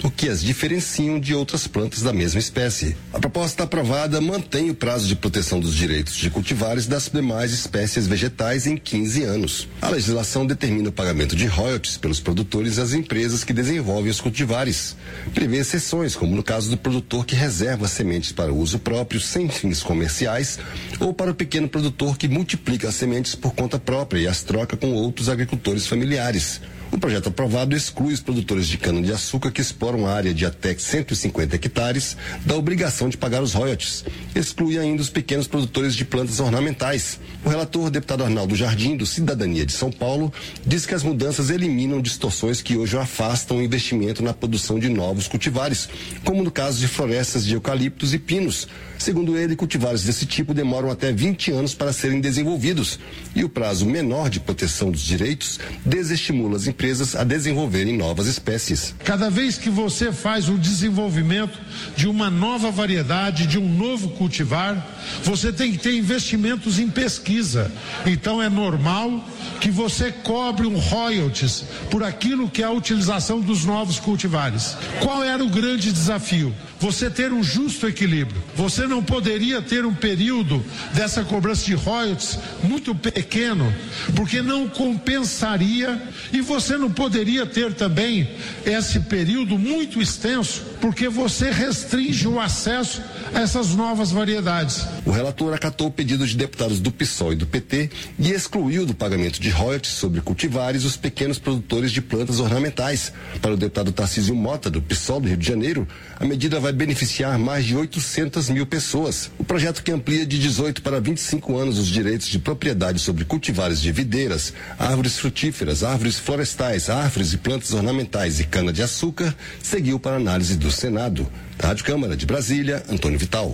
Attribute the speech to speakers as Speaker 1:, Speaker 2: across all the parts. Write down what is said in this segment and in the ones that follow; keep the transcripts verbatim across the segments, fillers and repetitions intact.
Speaker 1: o que as diferenciam de outras plantas da mesma espécie. A proposta aprovada mantém o prazo de proteção dos direitos de cultivares das demais espécies vegetais em quinze anos. A legislação determina o pagamento de royalties pelos produtores às empresas que desenvolvem os cultivares. Prevê exceções, como no caso do produtor que reserva sementes para uso próprio sem fins comerciais ou para o pequeno produtor que multiplica as sementes por conta própria e as troca com outros agricultores familiares. O projeto aprovado exclui os produtores de cana-de-açúcar que exploram área de até cento e cinquenta hectares da obrigação de pagar os royalties. Exclui ainda os pequenos produtores de plantas ornamentais. O relator, deputado Arnaldo Jardim, do Cidadania de São Paulo, diz que as mudanças eliminam distorções que hoje afastam o investimento na produção de novos cultivares, como no caso de florestas de eucaliptos e pinos. Segundo ele, cultivares desse tipo demoram até vinte anos para serem desenvolvidos e o prazo menor de proteção dos direitos desestimula as empresas a desenvolverem novas espécies.
Speaker 2: Cada vez que você faz o desenvolvimento de uma nova variedade, de um novo cultivar, você tem que ter investimentos em pesquisa. Então é normal que você cobre um royalties por aquilo que é a utilização dos novos cultivares. Qual era o grande desafio? Você ter um justo equilíbrio. Você não poderia ter um período dessa cobrança de royalties muito pequeno, porque não compensaria, e você não poderia ter também esse período muito extenso, porque você restringe o acesso a essas novas variedades.
Speaker 1: O relator acatou o pedido de deputados do PSOL e do P T e excluiu do pagamento de royalties sobre cultivares os pequenos produtores de plantas ornamentais. Para o deputado Tarcísio Mota, do PSOL do Rio de Janeiro, a medida vai beneficiar mais de oitocentas mil pessoas. O projeto, que amplia de dezoito para vinte e cinco anos os direitos de propriedade sobre cultivares de videiras, árvores frutíferas, árvores florestais, árvores e plantas ornamentais e cana-de-açúcar, seguiu para análise do Senado. Da Rádio Câmara de Brasília, Antônio Vital.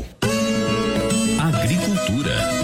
Speaker 3: Agricultura.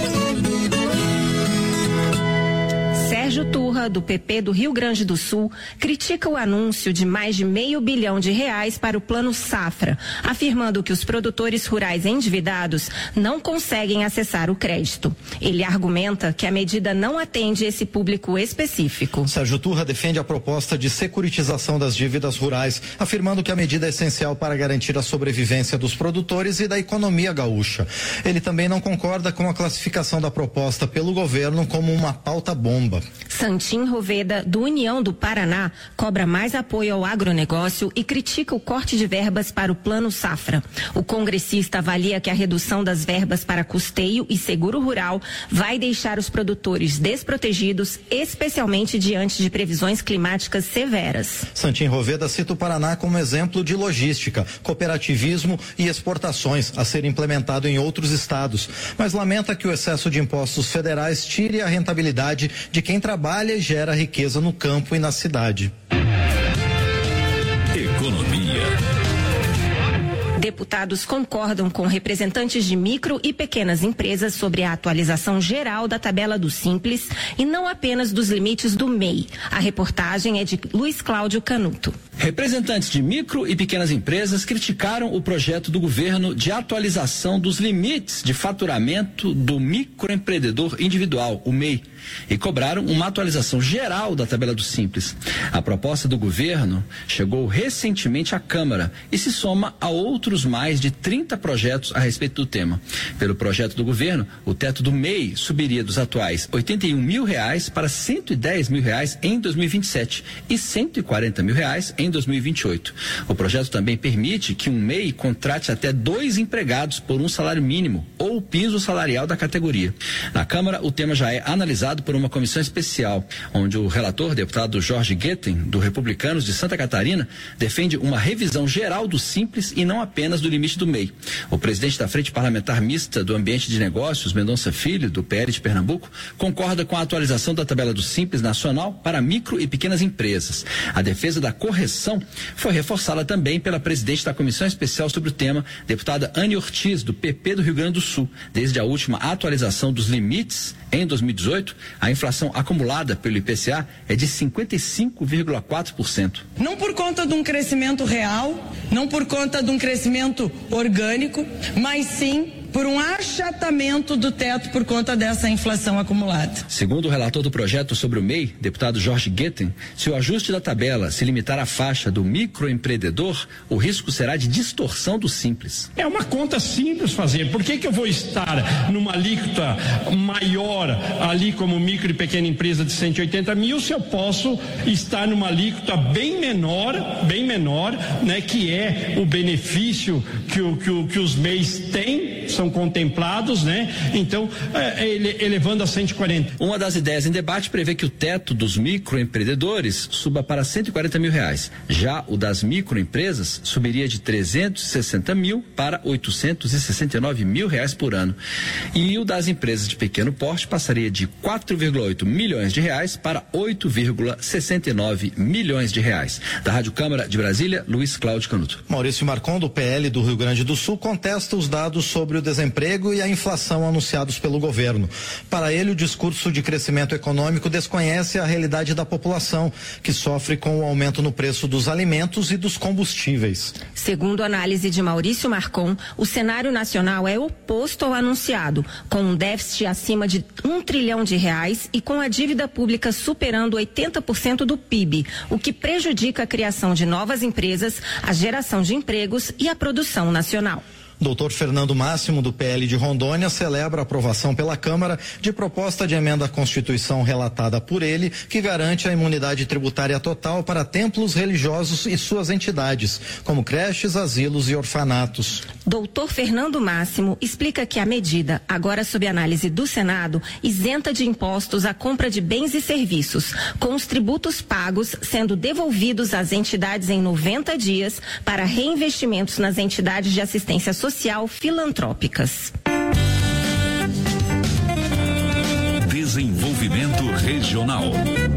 Speaker 4: Sérgio Turra, do P P do Rio Grande do Sul, critica o anúncio de mais de meio bilhão de reais para o Plano Safra, afirmando que os produtores rurais endividados não conseguem acessar o crédito. Ele argumenta que a medida não atende esse público específico.
Speaker 5: Sérgio Turra defende a proposta de securitização das dívidas rurais, afirmando que a medida é essencial para garantir a sobrevivência dos produtores e da economia gaúcha. Ele também não concorda com a classificação da proposta pelo governo como uma pauta-bomba.
Speaker 4: Santim Roveda, do União do Paraná, cobra mais apoio ao agronegócio e critica o corte de verbas para o Plano Safra. O congressista avalia que a redução das verbas para custeio e seguro rural vai deixar os produtores desprotegidos, especialmente diante de previsões climáticas severas.
Speaker 5: Santim Roveda cita o Paraná como exemplo de logística, cooperativismo e exportações a ser implementado em outros estados, mas lamenta que o excesso de impostos federais tire a rentabilidade de quem trabalha e gera riqueza no campo e na cidade.
Speaker 3: Economia.
Speaker 4: Deputados concordam com representantes de micro e pequenas empresas sobre a atualização geral da tabela do Simples e não apenas dos limites do M E I. A reportagem é de Luiz Cláudio Canuto.
Speaker 6: Representantes de micro e pequenas empresas criticaram o projeto do governo de atualização dos limites de faturamento do microempreendedor individual, o M E I, e cobraram uma atualização geral da tabela do Simples. A proposta do governo chegou recentemente à Câmara e se soma a outros mais de trinta projetos a respeito do tema. Pelo projeto do governo, o teto do M E I subiria dos atuais oitenta e um mil reais para cento e dez mil reais em dois mil e vinte e sete e cento e quarenta mil reais em dois mil e vinte e oito. O projeto também permite que um M E I contrate até dois empregados por um salário mínimo ou o piso salarial da categoria. Na Câmara, o tema já é analisado por uma comissão especial, onde o relator, deputado Jorge Guetem, do Republicanos de Santa Catarina, defende uma revisão geral do Simples e não apenas do limite do M E I. O presidente da Frente Parlamentar Mista do Ambiente de Negócios, Mendonça Filho, do P L de Pernambuco, concorda com a atualização da tabela do Simples Nacional para micro e pequenas empresas. A defesa da correção foi reforçada também pela presidente da Comissão Especial sobre o tema, deputada Anne Ortiz, do P P do Rio Grande do Sul. Desde a última atualização dos limites, em dois mil e dezoito, a inflação acumulada pelo I P C A é de cinquenta e cinco vírgula quatro por cento.
Speaker 7: Não por conta de um crescimento real, não por conta de um crescimento orgânico, mas sim
Speaker 3: por um achatamento do teto por conta dessa inflação acumulada.
Speaker 6: Segundo o relator do projeto sobre o M E I, deputado Jorge Guetem, se o ajuste da tabela se limitar à faixa do microempreendedor, o risco será de distorção do Simples.
Speaker 7: É uma conta simples fazer. Por que que eu vou estar numa alíquota maior ali como micro e pequena empresa de cento e oitenta mil se eu posso estar numa alíquota bem menor, bem menor, né, que é o benefício que, o, que, o, que os M E Is têm, são contemplados, né? Então, é, ele, elevando a cento e quarenta.
Speaker 6: Uma das ideias em debate prevê que o teto dos microempreendedores suba para cento e quarenta mil reais. Já o das microempresas subiria de trezentos e sessenta mil para oitocentos e sessenta e nove mil reais por ano. E o das empresas de pequeno porte passaria de quatro vírgula oito milhões de reais para oito vírgula sessenta e nove milhões de reais. Da Rádio Câmara de Brasília, Luiz Cláudio Canuto.
Speaker 5: Maurício Marcon, do P L do Rio Grande do Sul, contesta os dados sobre o desemprego e a inflação anunciados pelo governo. Para ele, o discurso de crescimento econômico desconhece a realidade da população, que sofre com o aumento no preço dos alimentos e dos combustíveis.
Speaker 4: Segundo a análise de Maurício Marcon, o cenário nacional é oposto ao anunciado, com um déficit acima de um trilhão de reais e com a dívida pública superando oitenta por cento do P I B, o que prejudica a criação de novas empresas, a geração de empregos e a produção nacional.
Speaker 5: Doutor Fernando Máximo, do P L de Rondônia, celebra a aprovação pela Câmara de proposta de emenda à Constituição relatada por ele, que garante a imunidade tributária total para templos religiosos e suas entidades, como creches, asilos e orfanatos.
Speaker 4: Doutor Fernando Máximo explica que a medida, agora sob análise do Senado, isenta de impostos a compra de bens e serviços, com os tributos pagos sendo devolvidos às entidades em noventa dias para reinvestimentos nas entidades de assistência social social filantrópicas.
Speaker 8: Desenvolvimento Regional.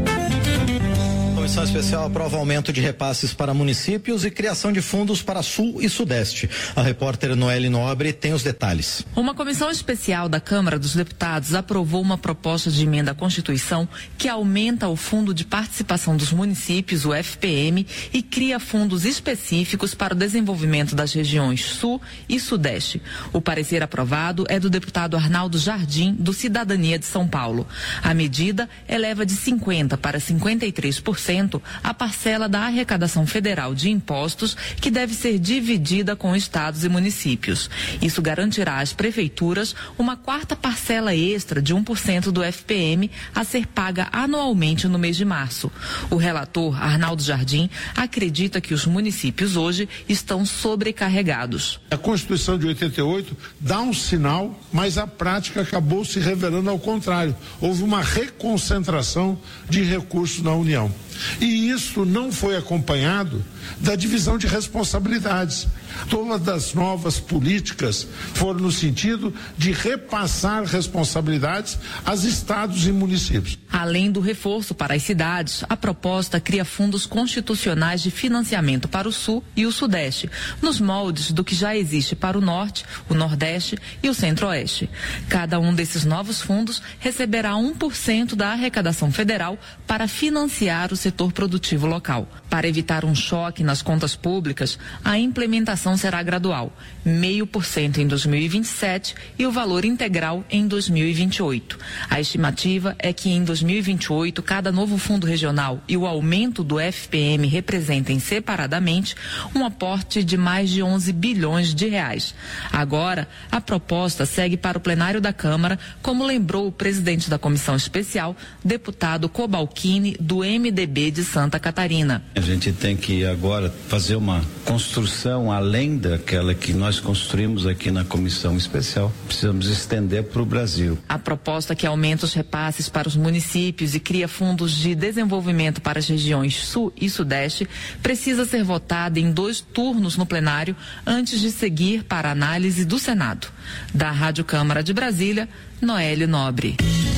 Speaker 5: A Comissão Especial aprova aumento de repasses para municípios e criação de fundos para Sul e Sudeste. A repórter Noelle Nobre tem os detalhes.
Speaker 9: Uma comissão especial da Câmara dos Deputados aprovou uma proposta de emenda à Constituição que aumenta o Fundo de Participação dos Municípios, o F P M, e cria fundos específicos para o desenvolvimento das regiões Sul e Sudeste. O parecer aprovado é do deputado Arnaldo Jardim, do Cidadania de São Paulo. A medida eleva de cinquenta para cinquenta e três por cento a parcela da arrecadação federal de impostos, que deve ser dividida com estados e municípios. Isso garantirá às prefeituras uma quarta parcela extra de um por cento do F P M a ser paga anualmente no mês de março. O relator, Arnaldo Jardim, acredita que os municípios hoje estão sobrecarregados.
Speaker 2: A Constituição de oitenta e oito dá um sinal, mas a prática acabou se revelando ao contrário. Houve uma reconcentração de recursos na União. E isso não foi acompanhado da divisão de responsabilidades. Todas as novas políticas foram no sentido de repassar responsabilidades aos estados e municípios.
Speaker 9: Além do reforço para as cidades, a proposta cria fundos constitucionais de financiamento para o Sul e o Sudeste, nos moldes do que já existe para o Norte, o Nordeste e o Centro-Oeste. Cada um desses novos fundos receberá um por cento da arrecadação federal para financiar o setor produtivo local. Para evitar um choque nas contas públicas, a implementação será gradual, meio por cento em dois mil e vinte e sete e o valor integral em dois mil e vinte e oito. A estimativa é que em dois mil e vinte e oito cada novo fundo regional e o aumento do F P M representem separadamente um aporte de mais de onze bilhões de reais. Agora, a proposta segue para o plenário da Câmara, como lembrou o presidente da comissão especial, deputado Cobalcini, do M D B de Santa Catarina.
Speaker 10: A gente tem que agora fazer uma construção além daquela que nós construímos aqui na comissão especial. Precisamos estender para o Brasil.
Speaker 9: A proposta que aumenta os repasses para os municípios e cria fundos de desenvolvimento para as regiões Sul e Sudeste precisa ser votada em dois turnos no plenário antes de seguir para a análise do Senado. Da Rádio Câmara de Brasília, Noelle Nobre.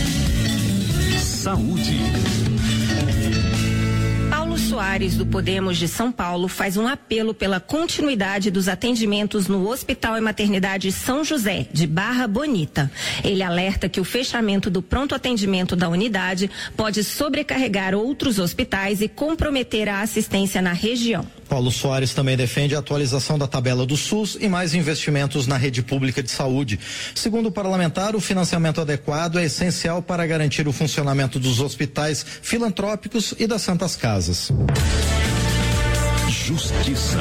Speaker 8: Saúde.
Speaker 4: Soares, do Podemos de São Paulo, faz um apelo pela continuidade dos atendimentos no Hospital e Maternidade São José, de Barra Bonita. Ele alerta que o fechamento do pronto atendimento da unidade pode sobrecarregar outros hospitais e comprometer a assistência na região.
Speaker 5: Paulo Soares também defende a atualização da tabela do SUS e mais investimentos na rede pública de saúde. Segundo o parlamentar, o financiamento adequado é essencial para garantir o funcionamento dos hospitais filantrópicos e das santas casas.
Speaker 8: Justiça.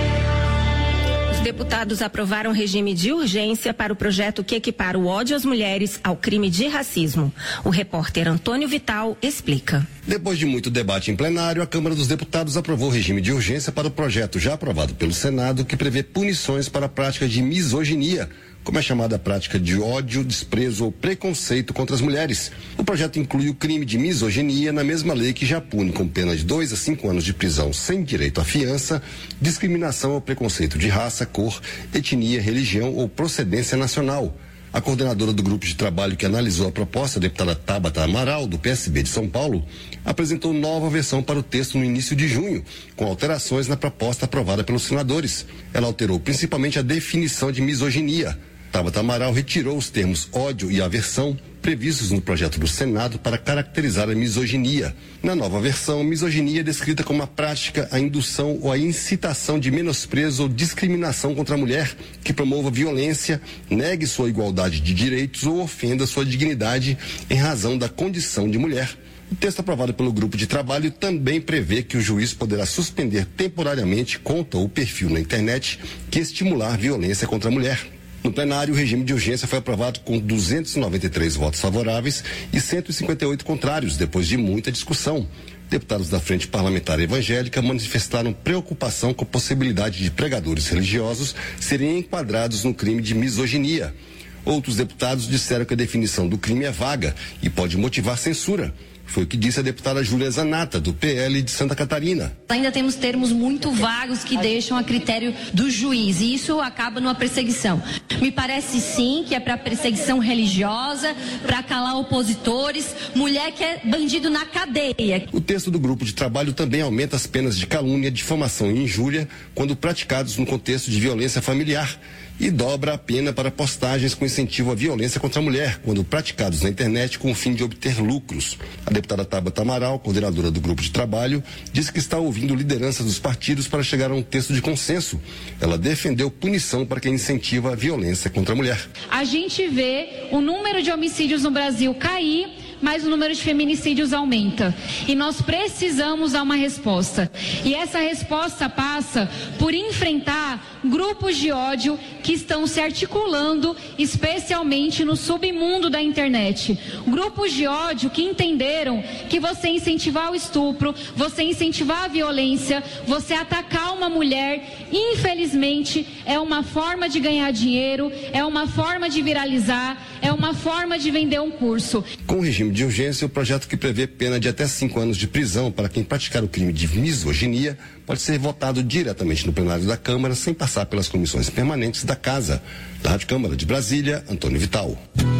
Speaker 4: Os deputados aprovaram regime de urgência para o projeto que equipara o ódio às mulheres ao crime de racismo. O repórter Antônio Vital explica.
Speaker 1: Depois de muito debate em plenário, a Câmara dos Deputados aprovou o regime de urgência para o projeto já aprovado pelo Senado, que prevê punições para a prática de misoginia, como é chamada a prática de ódio, desprezo ou preconceito contra as mulheres. O projeto inclui o crime de misoginia na mesma lei que já pune com pena de dois a cinco anos de prisão sem direito à fiança, discriminação ou preconceito de raça, cor, etnia, religião ou procedência nacional. A coordenadora do grupo de trabalho que analisou a proposta, a deputada Tabata Amaral, do P S B de São Paulo, apresentou nova versão para o texto no início de junho, com alterações na proposta aprovada pelos senadores. Ela alterou principalmente a definição de misoginia. Tabata Amaral retirou os termos ódio e aversão previstos no projeto do Senado para caracterizar a misoginia. Na nova versão, misoginia é descrita como a prática, a indução ou a incitação de menosprezo ou discriminação contra a mulher que promova violência, negue sua igualdade de direitos ou ofenda sua dignidade em razão da condição de mulher. O texto aprovado pelo grupo de trabalho também prevê que o juiz poderá suspender temporariamente conta ou perfil na internet que estimular violência contra a mulher. No plenário, o regime de urgência foi aprovado com duzentos e noventa e três votos favoráveis e cento e cinquenta e oito contrários, depois de muita discussão. Deputados da Frente Parlamentar Evangélica manifestaram preocupação com a possibilidade de pregadores religiosos serem enquadrados no crime de misoginia. Outros deputados disseram que a definição do crime é vaga e pode motivar censura. Foi o que disse a deputada Júlia Zanata, do P L de Santa Catarina.
Speaker 11: Ainda temos termos muito vagos que deixam a critério do juiz e isso acaba numa perseguição. Me parece sim que é para perseguição religiosa, para calar opositores, mulher que é bandido na cadeia.
Speaker 1: O texto do grupo de trabalho também aumenta as penas de calúnia, difamação e injúria quando praticados no contexto de violência familiar e dobra a pena para postagens com incentivo à violência contra a mulher, quando praticados na internet com o fim de obter lucros. A deputada Tabata Amaral, coordenadora do grupo de trabalho, disse que está ouvindo lideranças dos partidos para chegar a um texto de consenso. Ela defendeu punição para quem incentiva a violência contra a mulher.
Speaker 12: A gente vê o número de homicídios no Brasil cair, mas o número de feminicídios aumenta. E nós precisamos dar uma resposta. E essa resposta passa por enfrentar grupos de ódio que estão se articulando, especialmente no submundo da internet. Grupos de ódio que entenderam que você incentivar o estupro, você incentivar a violência, você atacar uma mulher, infelizmente, é uma forma de ganhar dinheiro, é uma forma de viralizar, é uma forma de vender um curso.
Speaker 1: Com o regime de urgência, o projeto que prevê pena de até cinco anos de prisão para quem praticar o crime de misoginia pode ser votado diretamente no plenário da Câmara, sem passar pelas comissões permanentes da Casa. Da Rádio Câmara de Brasília, Antônio Vital.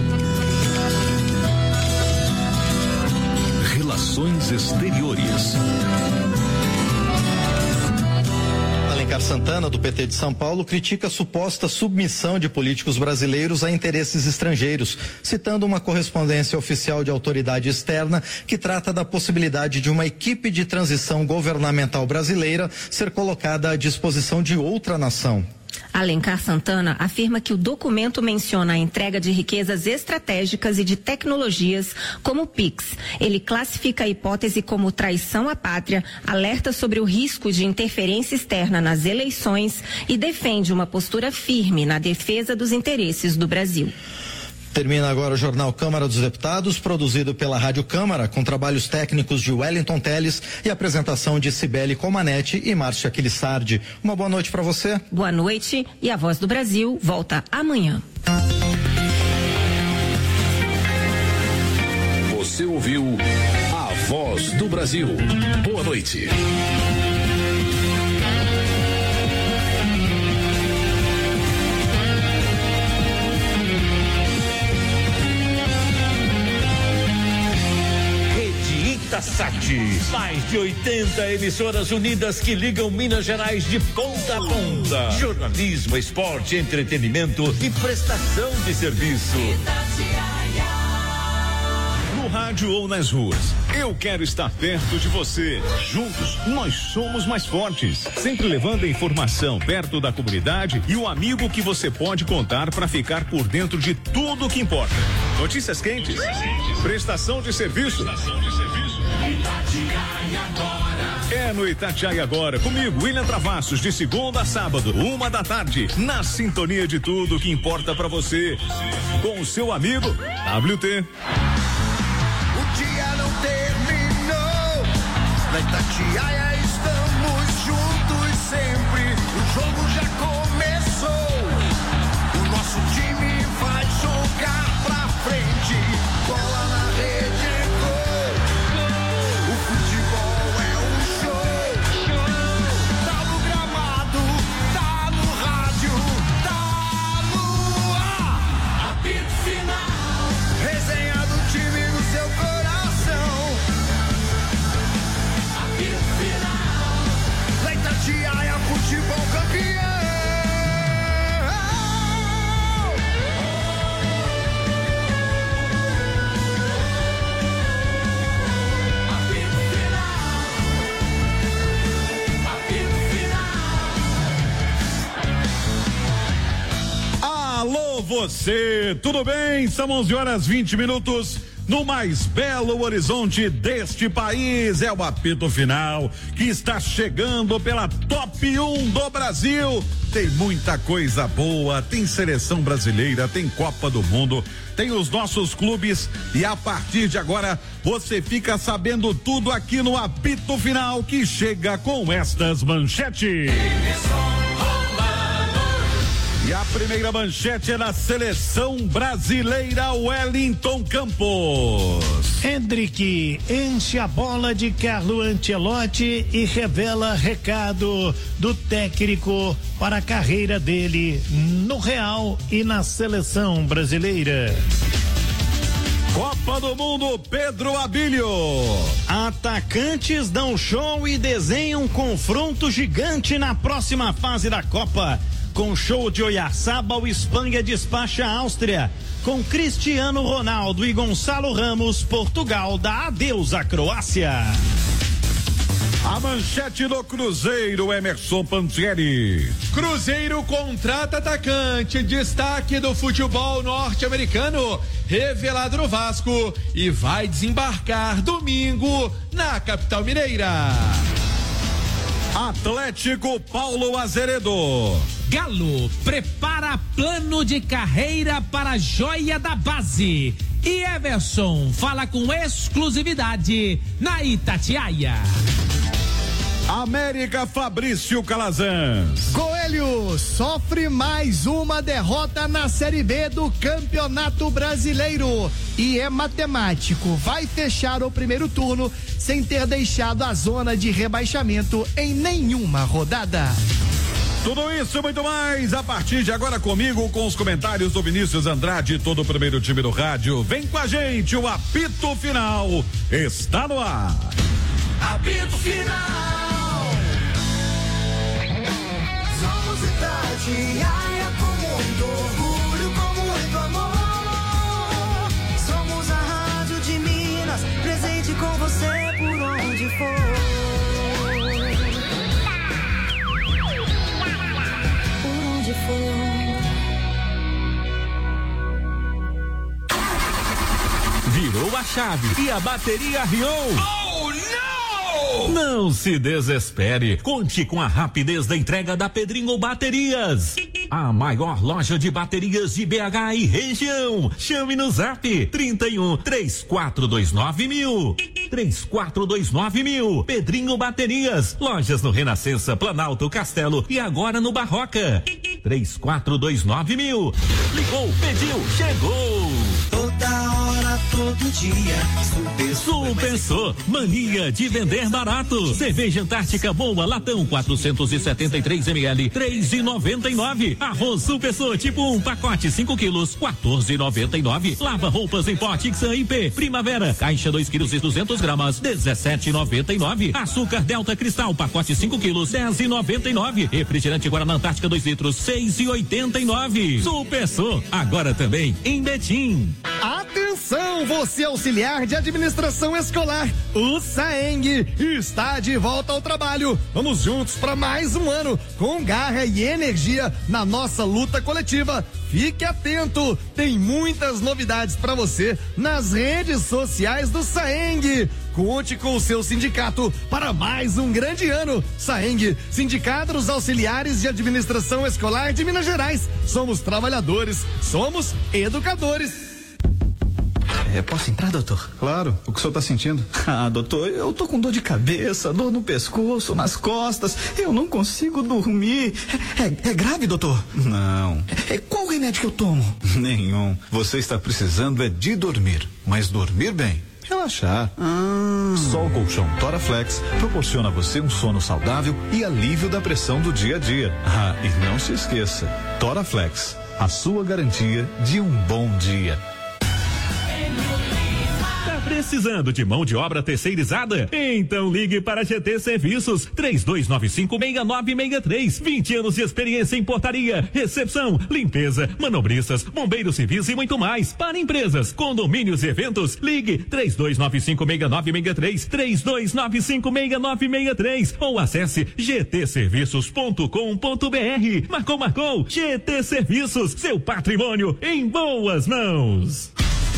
Speaker 8: Relações Exteriores.
Speaker 5: Alencar Santana, do P T de São Paulo, critica a suposta submissão de políticos brasileiros a interesses estrangeiros, citando uma correspondência oficial de autoridade externa que trata da possibilidade de uma equipe de transição governamental brasileira ser colocada à disposição de outra nação.
Speaker 4: Alencar Santana afirma que o documento menciona a entrega de riquezas estratégicas e de tecnologias como o Pix. Ele classifica a hipótese como traição à pátria, alerta sobre o risco de interferência externa nas eleições e defende uma postura firme na defesa dos interesses do Brasil.
Speaker 5: Termina agora o Jornal Câmara dos Deputados, produzido pela Rádio Câmara, com trabalhos técnicos de Wellington Teles e apresentação de Cibele Comanetti e Márcia Aquilissardi. Uma boa noite para você.
Speaker 4: Boa noite e a Voz do Brasil volta amanhã.
Speaker 8: Você ouviu a Voz do Brasil. Boa noite.
Speaker 13: Sat, mais de oitenta emissoras unidas que ligam Minas Gerais de ponta a ponta. Jornalismo, esporte, entretenimento e prestação de serviço. No rádio
Speaker 14: rádio ou nas ruas. Eu quero estar perto de você. Juntos, nós somos mais fortes. Sempre levando a informação perto da comunidade e o amigo que você pode contar para ficar por dentro de tudo o que importa. Notícias quentes, prestação de serviço. É no Itatiaia Agora, comigo, William Travassos, de segunda a sábado, uma da tarde, na sintonia de tudo que importa pra você, com o seu amigo W T.
Speaker 15: O dia não terminou, na Itatiaia estamos juntos sempre, o jogo já começou, o nosso time vai jogar pra frente, bola na rede, gol, o futebol é um show, tá no gramado, tá no rádio, tá no ar, apito final, resenha do time no seu coração, apito final, na Itatiaia, futebol campeão.
Speaker 16: Alô, você, tudo bem? São onze horas vinte minutos. No mais belo horizonte deste país, é o apito final que está chegando pela Top um do Brasil. Tem muita coisa boa, tem seleção brasileira, tem Copa do Mundo, tem os nossos clubes e a partir de agora você fica sabendo tudo aqui no apito final que chega com estas manchetes. E a primeira manchete é da seleção brasileira, Wellington Campos.
Speaker 17: Hendrick enche a bola de Carlo Ancelotti e revela recado do técnico para a carreira dele no Real e na seleção brasileira.
Speaker 16: Copa do Mundo, Pedro Abílio.
Speaker 18: Atacantes dão show e desenham confronto gigante na próxima fase da Copa. Com show de Oyarzabal, Espanha despacha a Áustria. Com Cristiano Ronaldo e Gonçalo Ramos, Portugal dá adeus à Croácia.
Speaker 16: A manchete do Cruzeiro, Emerson Pantieri.
Speaker 19: Cruzeiro contrata atacante, destaque do futebol norte-americano, revelado no Vasco e vai desembarcar domingo na capital mineira.
Speaker 16: Atlético, Paulo Azeredo.
Speaker 20: Galo prepara plano de carreira para a joia da base. E Everson fala com exclusividade na Itatiaia.
Speaker 16: América, Fabrício Calazans.
Speaker 21: Coelho sofre mais uma derrota na Série B do Campeonato Brasileiro e é matemático, vai fechar o primeiro turno sem ter deixado a zona de rebaixamento em nenhuma rodada.
Speaker 16: Tudo isso e muito mais a partir de agora comigo, com os comentários do Vinícius Andrade, todo o primeiro time do rádio. Vem com a gente, o apito final está no ar.
Speaker 15: Apito final. Somos Itatiaia com muito orgulho, com muito amor. Somos a rádio de Minas, presente com você por onde for.
Speaker 8: Virou a chave e a bateria arriou.
Speaker 15: Oh, não!
Speaker 8: Não se desespere. Conte com a rapidez da entrega da Pedrinho Baterias. A maior loja de baterias de B H e região. Chame no zap trinta e um, três quatro dois nove mil. três quatro dois nove mil. Pedrinho Baterias. Lojas no Renascença, Planalto, Castelo e agora no Barroca. três quatro dois nove mil. Ligou, pediu, chegou.
Speaker 15: Toda hora, todo dia. Super,
Speaker 8: Sul pensou. Mania de vender barato. Cerveja Antártica Boa, latão quatrocentos e setenta e três mililitros, três e noventa e nove. Arroz Super Sou, tipo um pacote cinco quilos, quatorze e noventa e nove. Lava roupas em pote Xan I P Primavera, caixa dois quilos e duzentos gramas, dezessete e noventa e nove. Açúcar Delta Cristal, pacote cinco quilos, dez e noventa e nove. Refrigerante Guaraná Antártica dois litros, seis e oitenta e nove. Super Sou, agora também em Betim.
Speaker 21: Atenção! Atenção, você auxiliar de administração escolar, o SAENG está de volta ao trabalho. Vamos juntos para mais um ano, com garra e energia na nossa luta coletiva. Fique atento, tem muitas novidades para você nas redes sociais do SAENG. Conte com o seu sindicato para mais um grande ano. SAENG, Sindicato dos Auxiliares de Administração Escolar de Minas Gerais. Somos trabalhadores, somos educadores.
Speaker 3: É, posso entrar, doutor?
Speaker 22: Claro, o que o senhor tá sentindo?
Speaker 3: Ah, doutor, eu tô com dor de cabeça, dor no pescoço, nas costas, eu não consigo dormir. É, é, é grave, doutor?
Speaker 22: Não.
Speaker 3: É, qual remédio que eu tomo?
Speaker 22: Nenhum. Você está precisando é de dormir, mas dormir bem. Relaxar.
Speaker 3: Ah.
Speaker 22: Só o colchão Toraflex proporciona a você um sono saudável e alívio da pressão do dia a dia. Ah, e não se esqueça, Toraflex, a sua garantia de um bom dia.
Speaker 8: Precisando de mão de obra terceirizada? Então ligue para G T Serviços três dois nove cinco, seis nove seis três. vinte anos de experiência em portaria, recepção, limpeza, manobristas, bombeiros civis e muito mais. Para empresas, condomínios e eventos, ligue três dois nove cinco, seis nove seis três, três dois nove cinco, seis nove seis três ou acesse g t serviços ponto com ponto b r. Marcou, marcou. G T Serviços, seu patrimônio em boas mãos.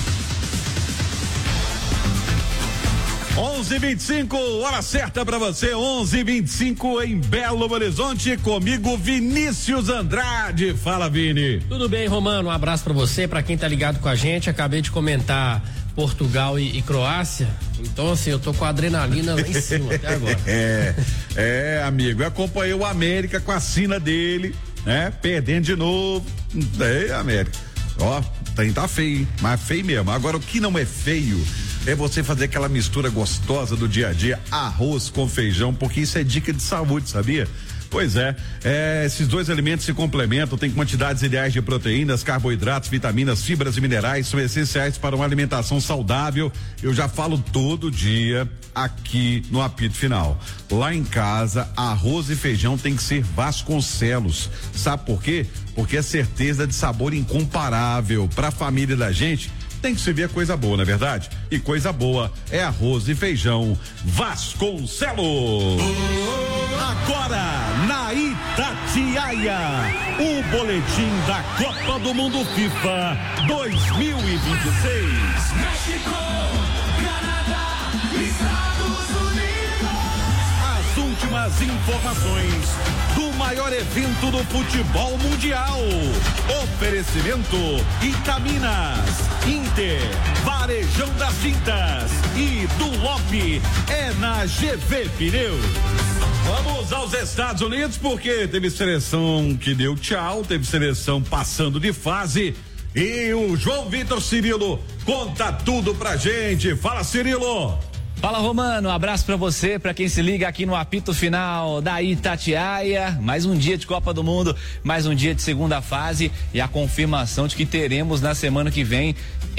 Speaker 16: onze e vinte e cinco, hora certa pra você, onze e vinte e cinco em Belo Horizonte, comigo Vinícius Andrade. Fala, Vini.
Speaker 23: Tudo bem, Romano? Um abraço pra você, pra quem tá ligado com a gente. Acabei de comentar Portugal e, e Croácia, então assim, eu tô com a adrenalina lá em cima até agora.
Speaker 16: É, é, amigo, eu acompanhei o América com a sina dele, né? Perdendo de novo. É, América. Ó, tem, tá feio, hein? Mas feio mesmo. Agora, o que não é feio é você fazer aquela mistura gostosa do dia a dia, arroz com feijão, porque isso é dica de saúde, sabia? Pois é, é, esses dois alimentos se complementam, tem quantidades ideais de proteínas, carboidratos, vitaminas, fibras e minerais, são essenciais para uma alimentação saudável. Eu já falo todo dia aqui no apito final. Lá em casa, arroz e feijão tem que ser Vasconcelos. Sabe por quê? Porque é certeza de sabor incomparável para a família da gente. Tem que se ver coisa boa, não é verdade? E coisa boa é arroz e feijão Vasconcelos. Agora, na Itatiaia, o boletim da Copa do Mundo FIFA dois mil e vinte e seis.
Speaker 15: México, Canadá, Estados Unidos.
Speaker 16: As últimas informações do maior evento do futebol mundial. Oferecimento Itaminas, Inter, Varejão das Tintas e do Lop é na G V Pneus. Vamos aos Estados Unidos porque teve seleção que deu tchau, teve seleção passando de fase e o João Vitor Cirilo conta tudo pra gente. Fala, Cirilo.
Speaker 6: Fala, Romano, um abraço pra você, pra quem se liga aqui no apito final da Itatiaia. Mais um dia de Copa do Mundo, mais um dia de segunda fase e a confirmação de que teremos na semana que vem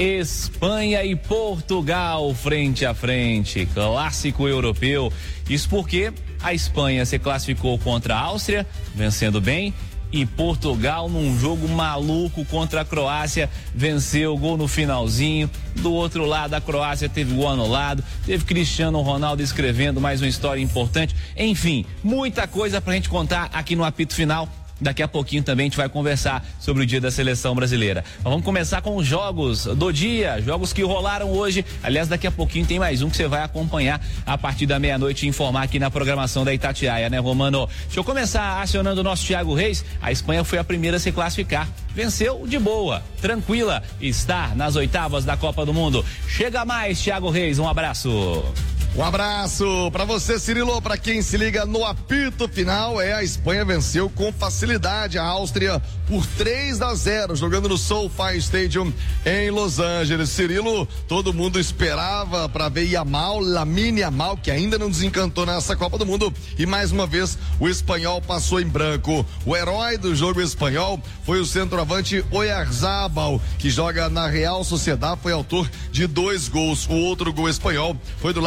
Speaker 6: Espanha e Portugal frente a frente, clássico europeu. Isso porque a Espanha se classificou contra a Áustria, vencendo bem, e Portugal, num jogo maluco contra a Croácia, venceu o gol no finalzinho. Do outro lado, a Croácia teve gol anulado, teve Cristiano Ronaldo escrevendo mais uma história importante. Enfim, muita coisa pra gente contar aqui no apito final. Daqui a pouquinho também a gente vai conversar sobre o dia da seleção brasileira. Mas vamos começar com os jogos do dia, jogos que rolaram hoje. Aliás, daqui a pouquinho tem mais um que você vai acompanhar a partir da meia-noite e informar aqui na programação da Itatiaia, né, Romano? Deixa eu começar acionando o nosso Thiago Reis. A Espanha foi a primeira a se classificar. Venceu de boa, tranquila, está nas oitavas da Copa do Mundo. Chega mais, Thiago Reis, um abraço.
Speaker 21: Um abraço pra você, Cirilo. Pra quem se liga no apito final, é a Espanha venceu com facilidade a Áustria por três a zero, jogando no SoFi Stadium em Los Angeles. Cirilo, todo mundo esperava pra ver Yamal, Lamine Yamal, que ainda não desencantou nessa Copa do Mundo, e mais uma vez o espanhol passou em branco. O herói do jogo espanhol foi o centroavante Oyarzabal, que joga na Real Sociedad, foi autor de dois gols. O outro gol espanhol foi do lateral direito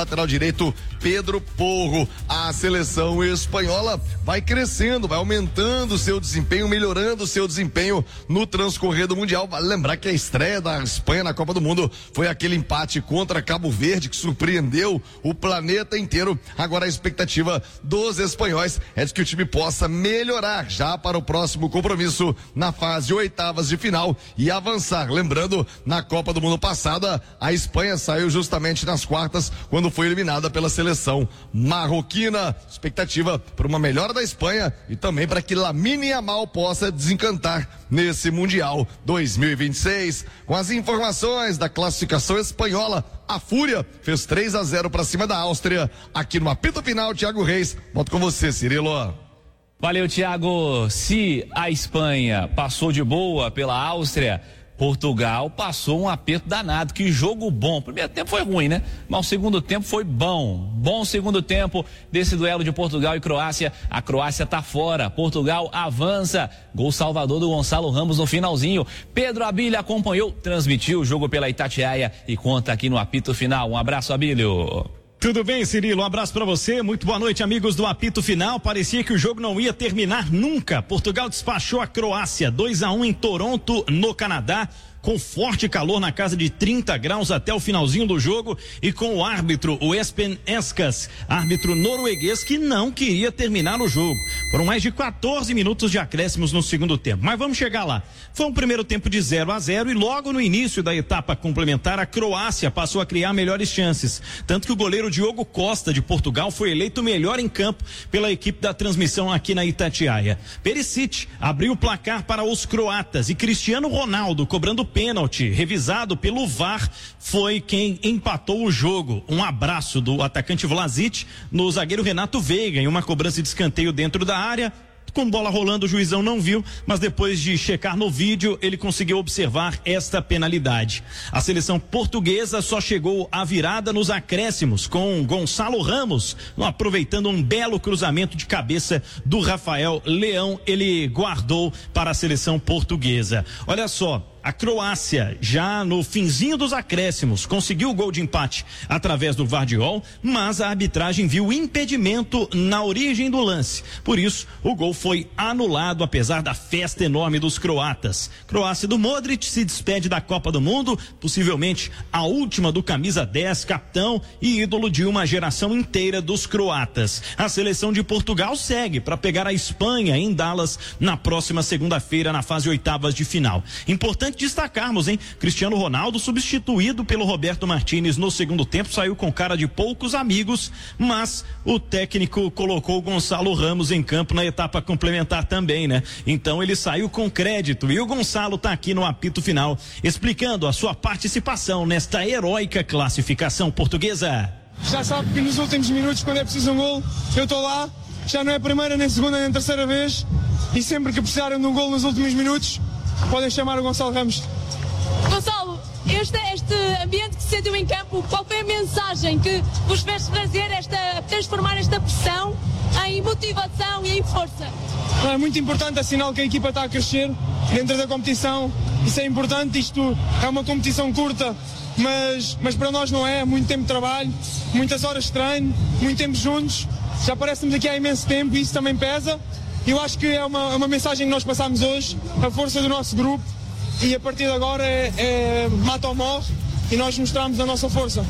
Speaker 2: direito Pedro Porro. A seleção espanhola vai crescendo, vai aumentando o seu desempenho, melhorando o seu desempenho no transcorrer do Mundial. Vale lembrar que a estreia da Espanha na Copa do Mundo foi aquele empate contra Cabo Verde que surpreendeu o planeta inteiro. Agora a expectativa dos espanhóis é de que o time possa melhorar já para o próximo compromisso na fase oitavas de final e avançar. Lembrando, na Copa do Mundo passada, a Espanha saiu justamente nas quartas quando foi eliminada pela seleção marroquina. Expectativa por uma melhora da Espanha e também para que Lamine Yamal possa desencantar nesse Mundial dois mil e vinte e seis. Com as informações da classificação espanhola, a Fúria fez três a zero para cima da Áustria. Aqui no apito final, Thiago Reis. Volto com você, Cirilo.
Speaker 7: Valeu, Thiago. Se a Espanha passou de boa pela Áustria, Portugal passou um aperto danado. Que jogo bom. O primeiro tempo foi ruim, né? Mas o segundo tempo foi bom. Bom segundo tempo desse duelo de Portugal e Croácia. A Croácia tá fora. Portugal avança. Gol salvador do Gonçalo Ramos no finalzinho. Pedro Abílio acompanhou, transmitiu o jogo pela Itatiaia e conta aqui no apito final. Um abraço, Abílio.
Speaker 18: Tudo bem, Cirilo? Um abraço para você. Muito boa noite, amigos do apito final. Parecia que o jogo não ia terminar nunca. Portugal despachou a Croácia dois a um em Toronto, no Canadá, com forte calor na casa de trinta graus até o finalzinho do jogo e com o árbitro, o Espen Eskas, árbitro norueguês que não queria terminar o jogo. Foram mais de quatorze minutos de acréscimos no segundo tempo, mas vamos chegar lá. Foi um primeiro tempo de zero a zero e logo no início da etapa complementar a Croácia passou a criar melhores chances, tanto que o goleiro Diogo Costa de Portugal foi eleito melhor em campo pela equipe da transmissão aqui na Itatiaia. Perisic abriu o placar para os croatas e Cristiano Ronaldo, cobrando pênalti revisado pelo V A R, foi quem empatou o jogo. Um abraço do atacante Vlasic no zagueiro Renato Veiga em uma cobrança de escanteio dentro da área. Com bola rolando, o juizão não viu, mas depois de checar no vídeo, ele conseguiu observar esta penalidade. A seleção portuguesa só chegou à virada nos acréscimos, com Gonçalo Ramos aproveitando um belo cruzamento de cabeça do Rafael Leão. Ele guardou para a seleção portuguesa. Olha só, a Croácia, já no finzinho dos acréscimos, conseguiu o gol de empate através do Vardiol, mas a arbitragem viu impedimento na origem do lance. Por isso, o gol foi anulado, apesar da festa enorme dos croatas. Croácia do Modric se despede da Copa do Mundo, possivelmente a última do camisa dez, capitão e ídolo de uma geração inteira dos croatas. A seleção de Portugal segue para pegar a Espanha em Dallas na próxima segunda-feira, na fase oitavas de final. Importante destacarmos, hein? Cristiano Ronaldo, substituído pelo Roberto Martínez no segundo tempo, saiu com cara de poucos amigos, mas o técnico colocou o Gonçalo Ramos em campo na etapa complementar também, né? Então ele saiu com crédito e o Gonçalo tá aqui no apito final explicando a sua participação nesta heróica classificação portuguesa.
Speaker 10: Já sabe que nos últimos minutos, quando é preciso um gol, eu estou lá. Já não é a primeira, nem a segunda, nem a terceira vez, e sempre que precisarem de um gol nos últimos minutos, podem chamar o Gonçalo Ramos.
Speaker 24: Gonçalo, este, este ambiente que se sentiu em campo, qual foi a mensagem que vos fez trazer esta, transformar esta pressão em motivação e em força?
Speaker 10: É muito importante, é sinal que a equipa está a crescer dentro da competição. Isso é importante, isto é uma competição curta, mas, mas para nós não é, muito tempo de trabalho, muitas horas de treino, muito tempo juntos. Já parecemos aqui há imenso tempo e isso também pesa. Eu acho que é uma, uma mensagem que nós passamos hoje, a força do nosso grupo, e a partir de agora é, é mata ou morre e nós mostramos a nossa força.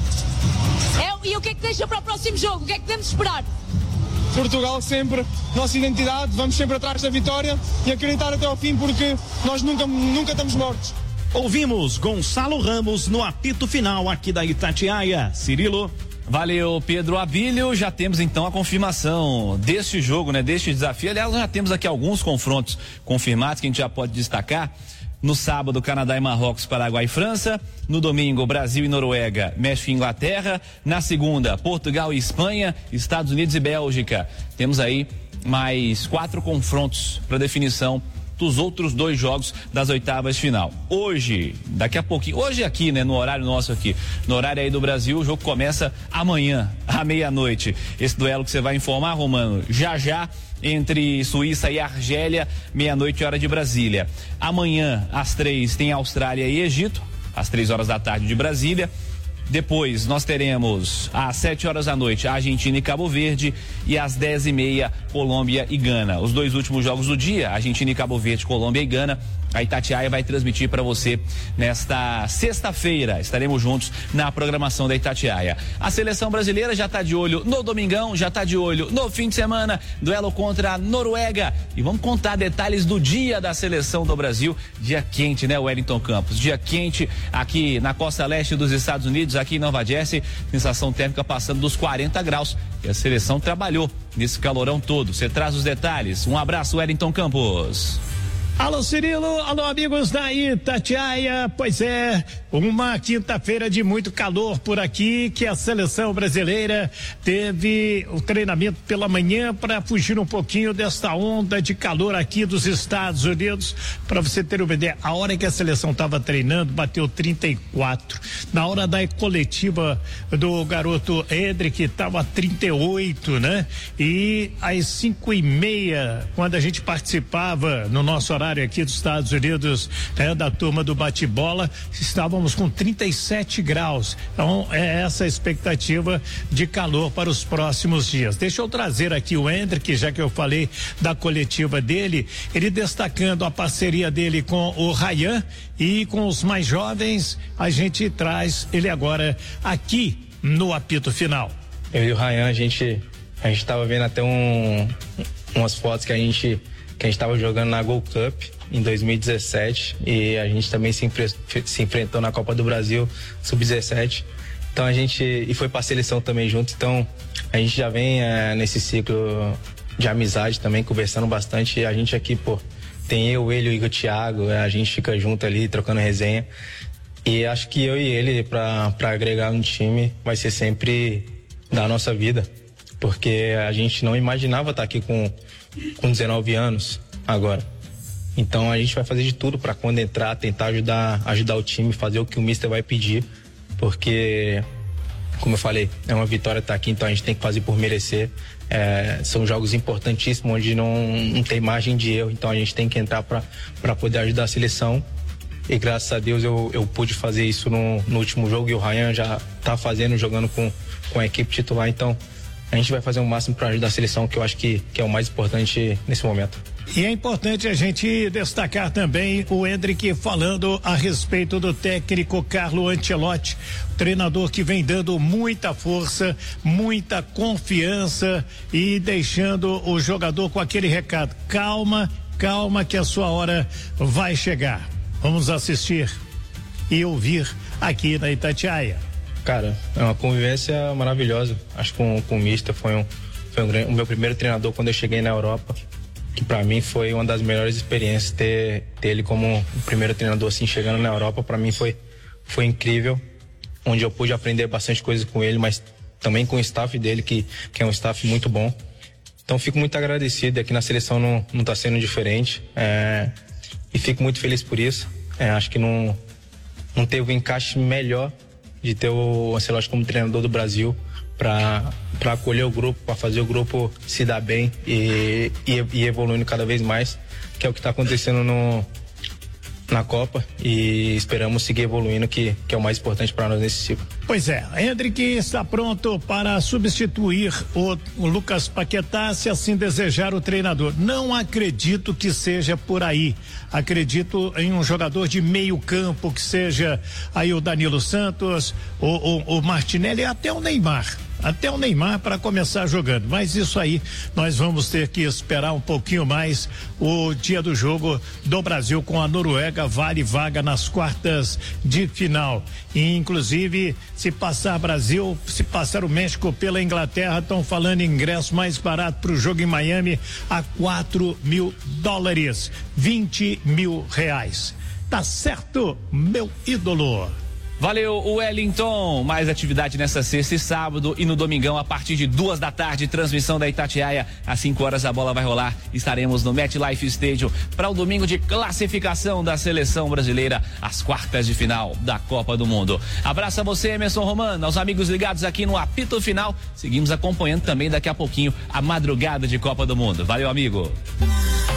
Speaker 24: É, e o que é que deixa para o próximo jogo? O que é que devemos esperar?
Speaker 10: Portugal sempre, nossa identidade, vamos sempre atrás da vitória e acreditar até ao fim, porque nós nunca, nunca estamos mortos.
Speaker 18: Ouvimos Gonçalo Ramos no apito final aqui da Itatiaia. Cirilo.
Speaker 7: Valeu, Pedro Abílio. Já temos então a confirmação deste jogo, né? Deste desafio. Aliás, já temos aqui alguns confrontos confirmados que a gente já pode destacar. No sábado, Canadá e Marrocos, Paraguai e França. No domingo, Brasil e Noruega, México e Inglaterra. Na segunda, Portugal e Espanha, Estados Unidos e Bélgica. Temos aí mais quatro confrontos para definição dos outros dois jogos das oitavas de final. Hoje, daqui a pouquinho, hoje aqui, né, no horário nosso aqui, no horário aí do Brasil, o jogo começa amanhã, à meia-noite. Esse duelo que você vai informar, Romano, já já, entre Suíça e Argélia, meia-noite, hora de Brasília. Amanhã, às três, tem Austrália e Egito, às três horas da tarde de Brasília. Depois nós teremos às sete horas da noite Argentina e Cabo Verde e às dez e meia Colômbia e Gana. Os dois últimos jogos do dia, Argentina e Cabo Verde, Colômbia e Gana, a Itatiaia vai transmitir para você nesta sexta-feira. Estaremos juntos na programação da Itatiaia. A seleção brasileira já está de olho no domingão, já está de olho no fim de semana, duelo contra a Noruega. E vamos contar detalhes do dia da seleção do Brasil. Dia quente, né, Wellington Campos? Dia quente aqui na costa leste dos Estados Unidos, aqui em Nova Jersey, sensação térmica passando dos quarenta graus. E a seleção trabalhou nesse calorão todo. Você traz os detalhes. Um abraço, Wellington Campos.
Speaker 17: Alô Cirilo, alô amigos da Itatiaia, pois é, uma quinta-feira de muito calor por aqui, que a seleção brasileira teve o treinamento pela manhã para fugir um pouquinho desta onda de calor aqui dos Estados Unidos. Para você ter uma ideia, a hora que a seleção estava treinando bateu trinta e quatro, na hora da coletiva do garoto Hendrick estava trinta e oito, né? E às cinco e meia, quando a gente participava no nosso horário aqui dos Estados Unidos, é, da turma do bate-bola, estávamos com trinta e sete graus. Então é essa a expectativa de calor para os próximos dias. Deixa eu trazer aqui o Hendrick, já que eu falei da coletiva dele, ele destacando a parceria dele com o Ryan e com os mais jovens. A gente traz ele agora aqui no apito final.
Speaker 1: Eu e o Ryan, a gente a gente estava vendo até um umas fotos que a gente que a gente estava jogando na Gold Cup em dois mil e dezessete e a gente também se, enfre se enfrentou na Copa do Brasil sub dezessete. Então a gente e foi para a seleção também junto. Então a gente já vem é, nesse ciclo de amizade também, conversando bastante. E a gente aqui, pô, tem eu, ele, o Igor, Thiago, a gente fica junto ali trocando resenha. E acho que eu e ele, para para agregar no time, vai ser sempre da nossa vida, porque a gente não imaginava estar aqui com com dezenove anos agora. Então a gente vai fazer de tudo para quando entrar, tentar ajudar, ajudar o time, fazer o que o mister vai pedir, porque, como eu falei, é uma vitória estar aqui, então a gente tem que fazer por merecer. É, são jogos importantíssimos onde não, não tem margem de erro, então a gente tem que entrar para poder ajudar a seleção. E graças a Deus eu, eu pude fazer isso no, no último jogo, e o Ryan já tá fazendo, jogando com, com a equipe titular. Então a gente vai fazer o máximo para ajudar a seleção, que eu acho que, que é o mais importante nesse momento.
Speaker 17: E é importante a gente destacar também o Hendrick falando a respeito do técnico Carlo Ancelotti, treinador que vem dando muita força, muita confiança e deixando o jogador com aquele recado: calma, calma que a sua hora vai chegar. Vamos assistir e ouvir aqui na Itatiaia.
Speaker 1: Cara, é uma convivência maravilhosa. Acho que com, com o mister foi, um, foi um, o meu primeiro treinador quando eu cheguei na Europa, que para mim foi uma das melhores experiências. Ter, ter ele como o primeiro treinador assim chegando na Europa, para mim foi, foi incrível, onde eu pude aprender bastante coisas com ele, mas também com o staff dele, que, que é um staff muito bom. Então fico muito agradecido, aqui na seleção não, não tá sendo diferente, é, e fico muito feliz por isso. É, acho que não, não teve um encaixe melhor de ter o Ancelotti como treinador do Brasil para para acolher o grupo, para fazer o grupo se dar bem e, e, e evoluindo cada vez mais, que é o que está acontecendo no, na Copa, e esperamos seguir evoluindo, que, que é o mais importante para nós nesse ciclo.
Speaker 17: Pois é, Hendrick está pronto para substituir o, o Lucas Paquetá, se assim desejar o treinador. Não acredito que seja por aí. Acredito em um jogador de meio campo, que seja aí o Danilo Santos, o, o, o Martinelli, até o Neymar. Até o Neymar para começar jogando, mas isso aí nós vamos ter que esperar um pouquinho mais. O dia do jogo do Brasil com a Noruega vale vaga nas quartas de final, e inclusive se passar Brasil, se passar o México pela Inglaterra, estão falando em ingresso mais barato para o jogo em Miami a quatro mil dólares, vinte mil reais. Tá certo, meu ídolo?
Speaker 7: Valeu, Wellington. Mais atividade nessa sexta e sábado, e no domingão a partir de duas da tarde, transmissão da Itatiaia. Às cinco horas a bola vai rolar. Estaremos no MetLife Stadium para o domingo de classificação da seleção brasileira às quartas de final da Copa do Mundo. Abraço a você, Emerson Romano, aos amigos ligados aqui no apito final. Seguimos acompanhando também daqui a pouquinho a madrugada de Copa do Mundo. Valeu, amigo.
Speaker 14: Boletim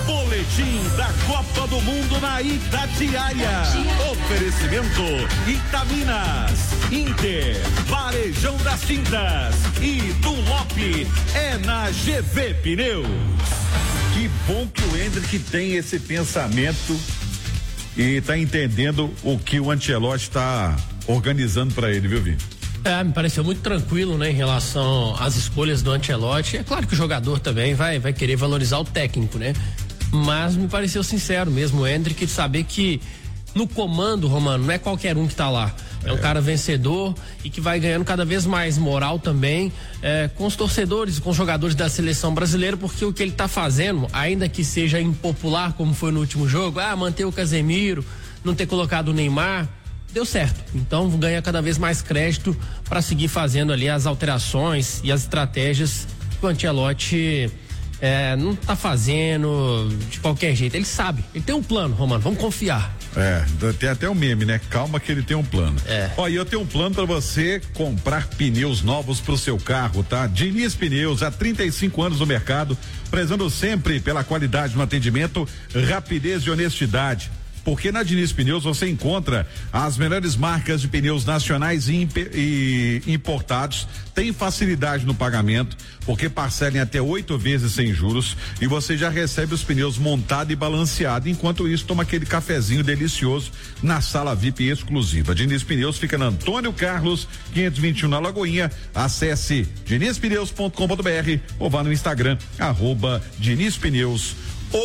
Speaker 16: Boletim da Copa do Mundo na Itatiaia. Oferecimento Itaminas, Inter, Varejão das Tintas e Dunlop é na G V Pneus.
Speaker 14: Que bom que o Hendrick tem esse pensamento e tá entendendo o que o Ancelotti está organizando para ele, viu, Vini?
Speaker 23: É, me pareceu muito tranquilo, né, em relação às escolhas do Ancelotti. É claro que o jogador também vai, vai querer valorizar o técnico, né? Mas me pareceu sincero mesmo o Hendrick de saber que no comando, Romano, não é qualquer um que tá lá. É, é um cara vencedor e que vai ganhando cada vez mais moral também é, com os torcedores, com os jogadores da seleção brasileira, porque o que ele tá fazendo, ainda que seja impopular, como foi no último jogo, ah, manter o Casemiro, não ter colocado o Neymar, deu certo. Então ganha cada vez mais crédito para seguir fazendo ali as alterações e as estratégias que o Ancelotti é, não tá fazendo de qualquer jeito. Ele sabe, ele tem um plano, Romano, vamos confiar.
Speaker 14: É, tem até um meme, né? Calma que ele tem um plano.
Speaker 23: É.
Speaker 14: Ó, e eu tenho um plano para você comprar pneus novos pro seu carro, tá? Diniz Pneus, há trinta e cinco anos no mercado, prezando sempre pela qualidade no atendimento, rapidez e honestidade. Porque na Diniz Pneus você encontra as melhores marcas de pneus nacionais e, e importados, tem facilidade no pagamento, porque parcela em até oito vezes sem juros e você já recebe os pneus montado e balanceado. Enquanto isso, toma aquele cafezinho delicioso na sala V I P exclusiva. Diniz Pneus fica na Antônio Carlos quinhentos e vinte e um na Lagoinha. Acesse diniz pneus ponto com ponto br ou vá no Instagram arroba Diniz Pneus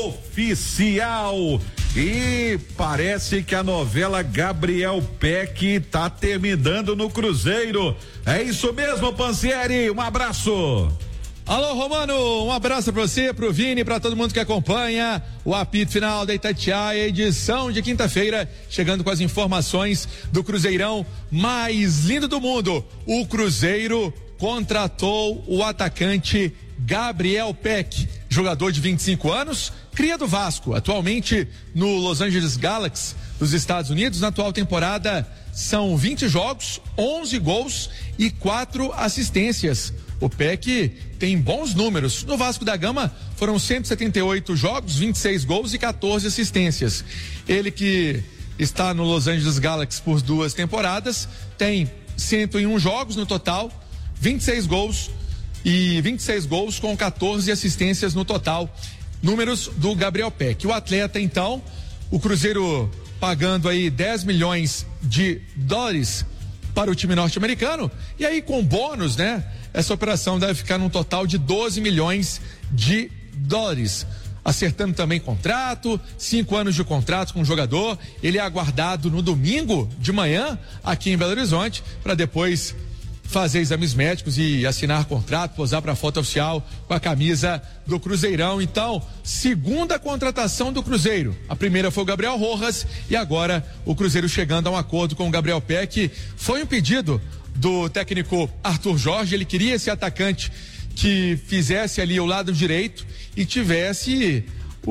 Speaker 14: Oficial. E parece que a novela Gabriel Peck tá terminando no Cruzeiro. É isso mesmo, Pansieri, um abraço.
Speaker 19: Alô, Romano, um abraço pra você, pro Vini, pra todo mundo que acompanha o apito final da Itatiaia, edição de quinta-feira, chegando com as informações do Cruzeirão mais lindo do mundo. O Cruzeiro contratou o atacante Gabriel Peck, jogador de vinte e cinco anos, cria do Vasco, atualmente no Los Angeles Galaxy dos Estados Unidos. Na atual temporada são vinte jogos, onze gols e quatro assistências. O Peck tem bons números. No Vasco da Gama foram cento e setenta e oito jogos, vinte e seis gols e quatorze assistências. Ele que está no Los Angeles Galaxy por duas temporadas, tem cento e um jogos no total, vinte e seis gols e vinte e seis gols com quatorze assistências no total. Números do Gabriel Peck. O atleta, então, o Cruzeiro pagando aí dez milhões de dólares para o time norte-americano, e aí com bônus, né? Essa operação deve ficar num total de doze milhões de dólares. Acertando também contrato, cinco anos de contrato com o jogador. Ele é aguardado no domingo de manhã aqui em Belo Horizonte para depois fazer exames médicos e assinar contrato, posar para a foto oficial com a camisa do Cruzeirão. Então, segunda contratação do Cruzeiro. A primeira foi o Gabriel Rojas e agora o Cruzeiro chegando a um acordo com o Gabriel Peck. Foi um pedido do técnico Arthur Jorge, ele queria esse atacante que fizesse ali o lado direito e tivesse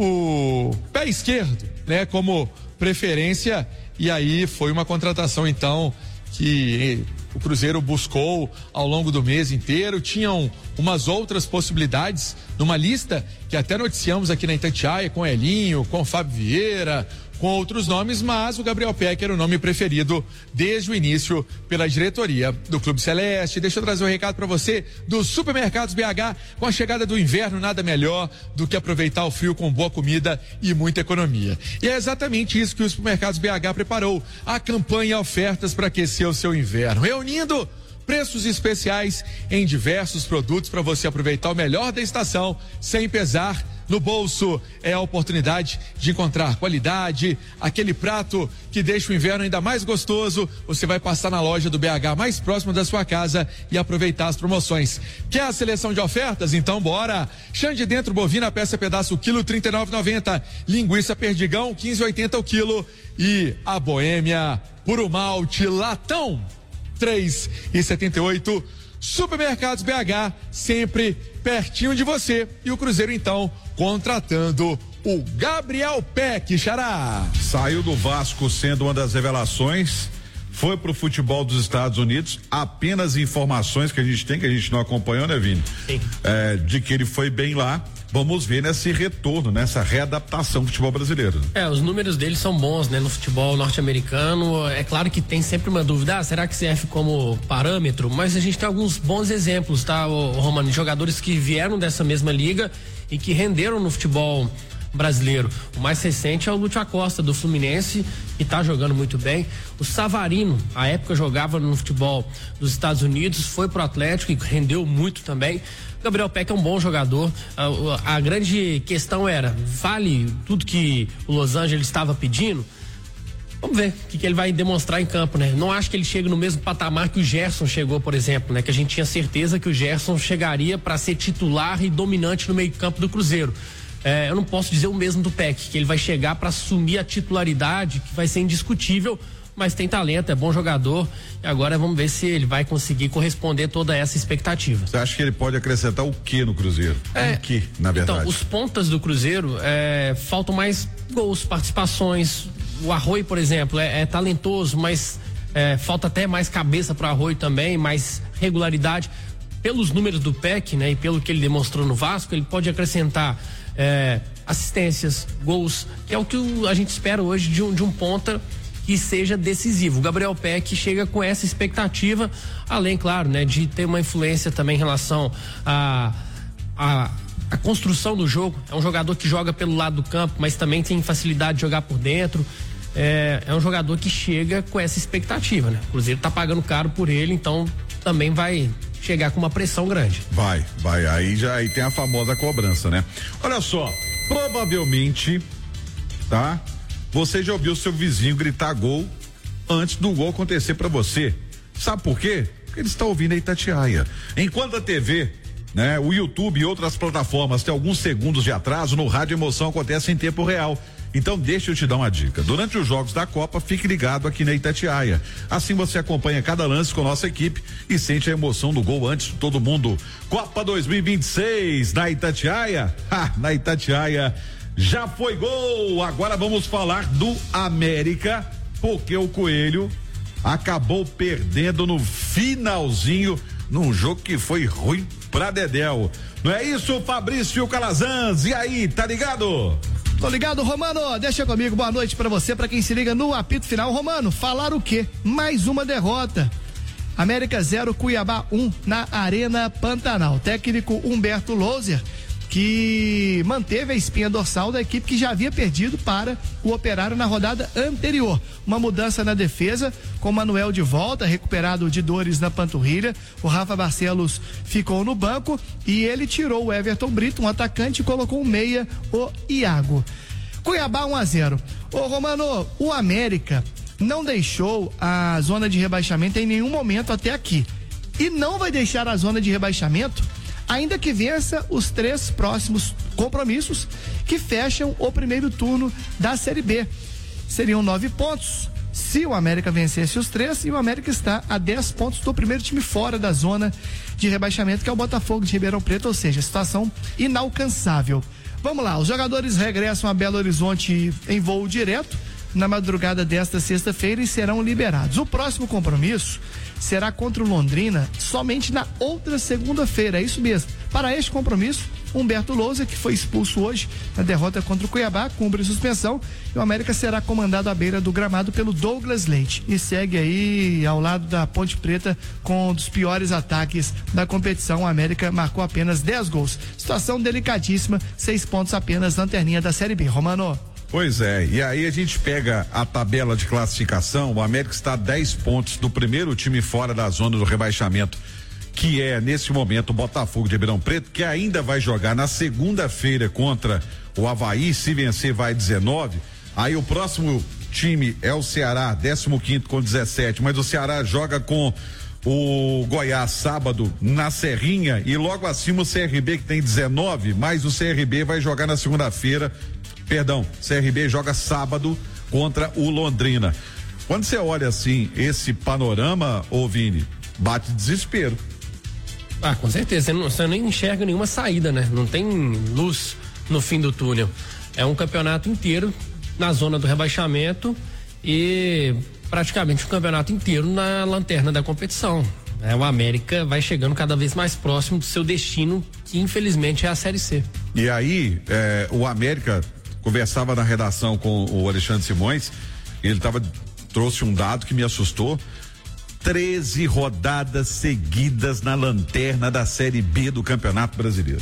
Speaker 19: o pé esquerdo, né, como preferência, e aí foi uma contratação então que o Cruzeiro buscou ao longo do mês inteiro. Tinham umas outras possibilidades numa lista que até noticiamos aqui na Itatiaia, com Elinho, com Fábio Vieira, com outros nomes, mas o Gabriel Peck era o nome preferido desde o início pela diretoria do Clube Celeste. Deixa eu trazer um recado para você do Supermercados B H. Com a chegada do inverno, nada melhor do que aproveitar o frio com boa comida e muita economia. E é exatamente isso que o Supermercados B H preparou, a campanha Ofertas para aquecer o seu inverno, reunindo preços especiais em diversos produtos para você aproveitar o melhor da estação sem pesar no bolso. É a oportunidade de encontrar qualidade, aquele prato que deixa o inverno ainda mais gostoso. Você vai passar na loja do B H mais próximo da sua casa e aproveitar as promoções. Quer a seleção de ofertas? Então bora! Chã de dentro bovina, peça pedaço quilo, trinta e nove e noventa. Linguiça perdigão, quinze e oitenta o quilo. E a Boêmia puro malte latão, três e setenta e oito. Supermercados B H, sempre pertinho de você. E o Cruzeiro então contratando o Gabriel Peck, Xará.
Speaker 14: Saiu do Vasco sendo uma das revelações, foi pro futebol dos Estados Unidos. Apenas informações que a gente tem, que a gente não acompanhou, né, Vini?
Speaker 23: Sim.
Speaker 14: É, de que ele foi bem lá,
Speaker 16: vamos ver nesse retorno, nessa readaptação do futebol brasileiro.
Speaker 23: É, os números deles são bons, né? No futebol norte-americano, é claro que tem sempre uma dúvida, ah, será que serve como parâmetro? Mas a gente tem alguns bons exemplos, tá, o, o Romano, de jogadores que vieram dessa mesma liga e que renderam no futebol brasileiro. O mais recente é o Lúcio Acosta, do Fluminense, que tá jogando muito bem. O Savarino, à época jogava no futebol dos Estados Unidos, foi pro Atlético e rendeu muito também. Gabriel Peck é um bom jogador. A, a grande questão era, vale tudo que o Los Angeles estava pedindo? Vamos ver o que, que ele vai demonstrar em campo, né? Não acho que ele chegue no mesmo patamar que o Gerson chegou, por exemplo, né? Que a gente tinha certeza que o Gerson chegaria para ser titular e dominante no meio-campo do Cruzeiro. É, eu não posso dizer o mesmo do Peck, que ele vai chegar para assumir a titularidade, que vai ser indiscutível, mas tem talento, é bom jogador, e agora vamos ver se ele vai conseguir corresponder toda essa expectativa.
Speaker 16: Você acha que ele pode acrescentar o que no Cruzeiro?
Speaker 23: É,
Speaker 16: o que, na verdade?
Speaker 23: Então, os pontas do Cruzeiro, é, faltam mais gols, participações. O Arroio, por exemplo, é, é talentoso, mas é, falta até mais cabeça para o Arroio também, mais regularidade. Pelos números do Peck, né, e pelo que ele demonstrou no Vasco, ele pode acrescentar É, assistências, gols, que é o que a gente espera hoje de um, de um ponta que seja decisivo. O Gabriel Peck chega com essa expectativa, além, claro, né, de ter uma influência também em relação a, a, a construção do jogo. É um jogador que joga pelo lado do campo, mas também tem facilidade de jogar por dentro. É, é um jogador que chega com essa expectativa, né? O Cruzeiro tá pagando caro por ele, então também vai chegar com uma pressão grande.
Speaker 16: Vai, vai, aí já aí tem a famosa cobrança, né? Olha só, provavelmente, tá? Você já ouviu seu vizinho gritar gol antes do gol acontecer pra você. Sabe por quê? Porque ele está ouvindo a Itatiaia. Enquanto a T V, né, o YouTube e outras plataformas têm alguns segundos de atraso, no rádio a emoção acontece em tempo real. Então deixa eu te dar uma dica. Durante os jogos da Copa, fique ligado aqui na Itatiaia. Assim você acompanha cada lance com nossa equipe e sente a emoção do gol antes de todo mundo. Copa dois mil e vinte e seis na Itatiaia. Ha, na Itatiaia já foi gol. Agora vamos falar do América, porque o Coelho acabou perdendo no finalzinho num jogo que foi ruim pra Dedéu. Não é isso, Fabrício Calazans? E aí, tá ligado?
Speaker 21: Tô ligado, Romano, deixa comigo, boa noite pra você, pra quem se liga no apito final. Romano, falar o quê? Mais uma derrota. América zero, Cuiabá um na Arena Pantanal. Técnico Humberto Louser, que manteve a espinha dorsal da equipe que já havia perdido para o Operário na rodada anterior. Uma mudança na defesa, com o Manuel de volta, recuperado de dores na panturrilha. O Rafa Barcelos ficou no banco e ele tirou o Everton Brito, um atacante, e colocou um meia, o Iago. Cuiabá um a zero. Ô Romano, o América não deixou a zona de rebaixamento em nenhum momento até aqui. E não vai deixar a zona de rebaixamento ainda que vença os três próximos compromissos que fecham o primeiro turno da Série B. Seriam nove pontos se o América vencesse os três, e o América está a dez pontos do primeiro time fora da zona de rebaixamento, que é o Botafogo de Ribeirão Preto, ou seja, situação inalcançável. Vamos lá, os jogadores regressam a Belo Horizonte em voo direto na madrugada desta sexta-feira e serão liberados. O próximo compromisso será contra o Londrina somente na outra segunda-feira, é isso mesmo. Para este compromisso, Humberto Louser, que foi expulso hoje na derrota contra o Cuiabá, cumpre suspensão, e o América será comandado à beira do gramado pelo Douglas Leite e segue aí ao lado da Ponte Preta com um dos piores ataques da competição. O América marcou apenas dez gols. Situação delicadíssima, seis pontos apenas, lanterninha da Série B. Romano.
Speaker 16: Pois é, e aí a gente pega a tabela de classificação, o América está a dez pontos do primeiro time fora da zona do rebaixamento, que é nesse momento o Botafogo de Ribeirão Preto, que ainda vai jogar na segunda-feira contra o Avaí, se vencer vai dezenove. Aí o próximo time é o Ceará, décimo quinto com dezessete, mas o Ceará joga com o Goiás sábado na Serrinha, e logo acima o C R B, que tem dezenove, mas o C R B vai jogar na segunda-feira. Perdão, C R B joga sábado contra o Londrina. Quando você olha assim esse panorama, ô Vini, bate desespero.
Speaker 23: Ah, com certeza, você, não, você nem enxerga nenhuma saída, né? Não tem luz no fim do túnel. É um campeonato inteiro na zona do rebaixamento e praticamente um campeonato inteiro na lanterna da competição. É, o América vai chegando cada vez mais próximo do seu destino, que infelizmente é a Série C.
Speaker 16: E aí, é, o América conversava na redação com o Alexandre Simões, ele tava, trouxe um dado que me assustou. treze rodadas seguidas na lanterna da Série B do Campeonato Brasileiro.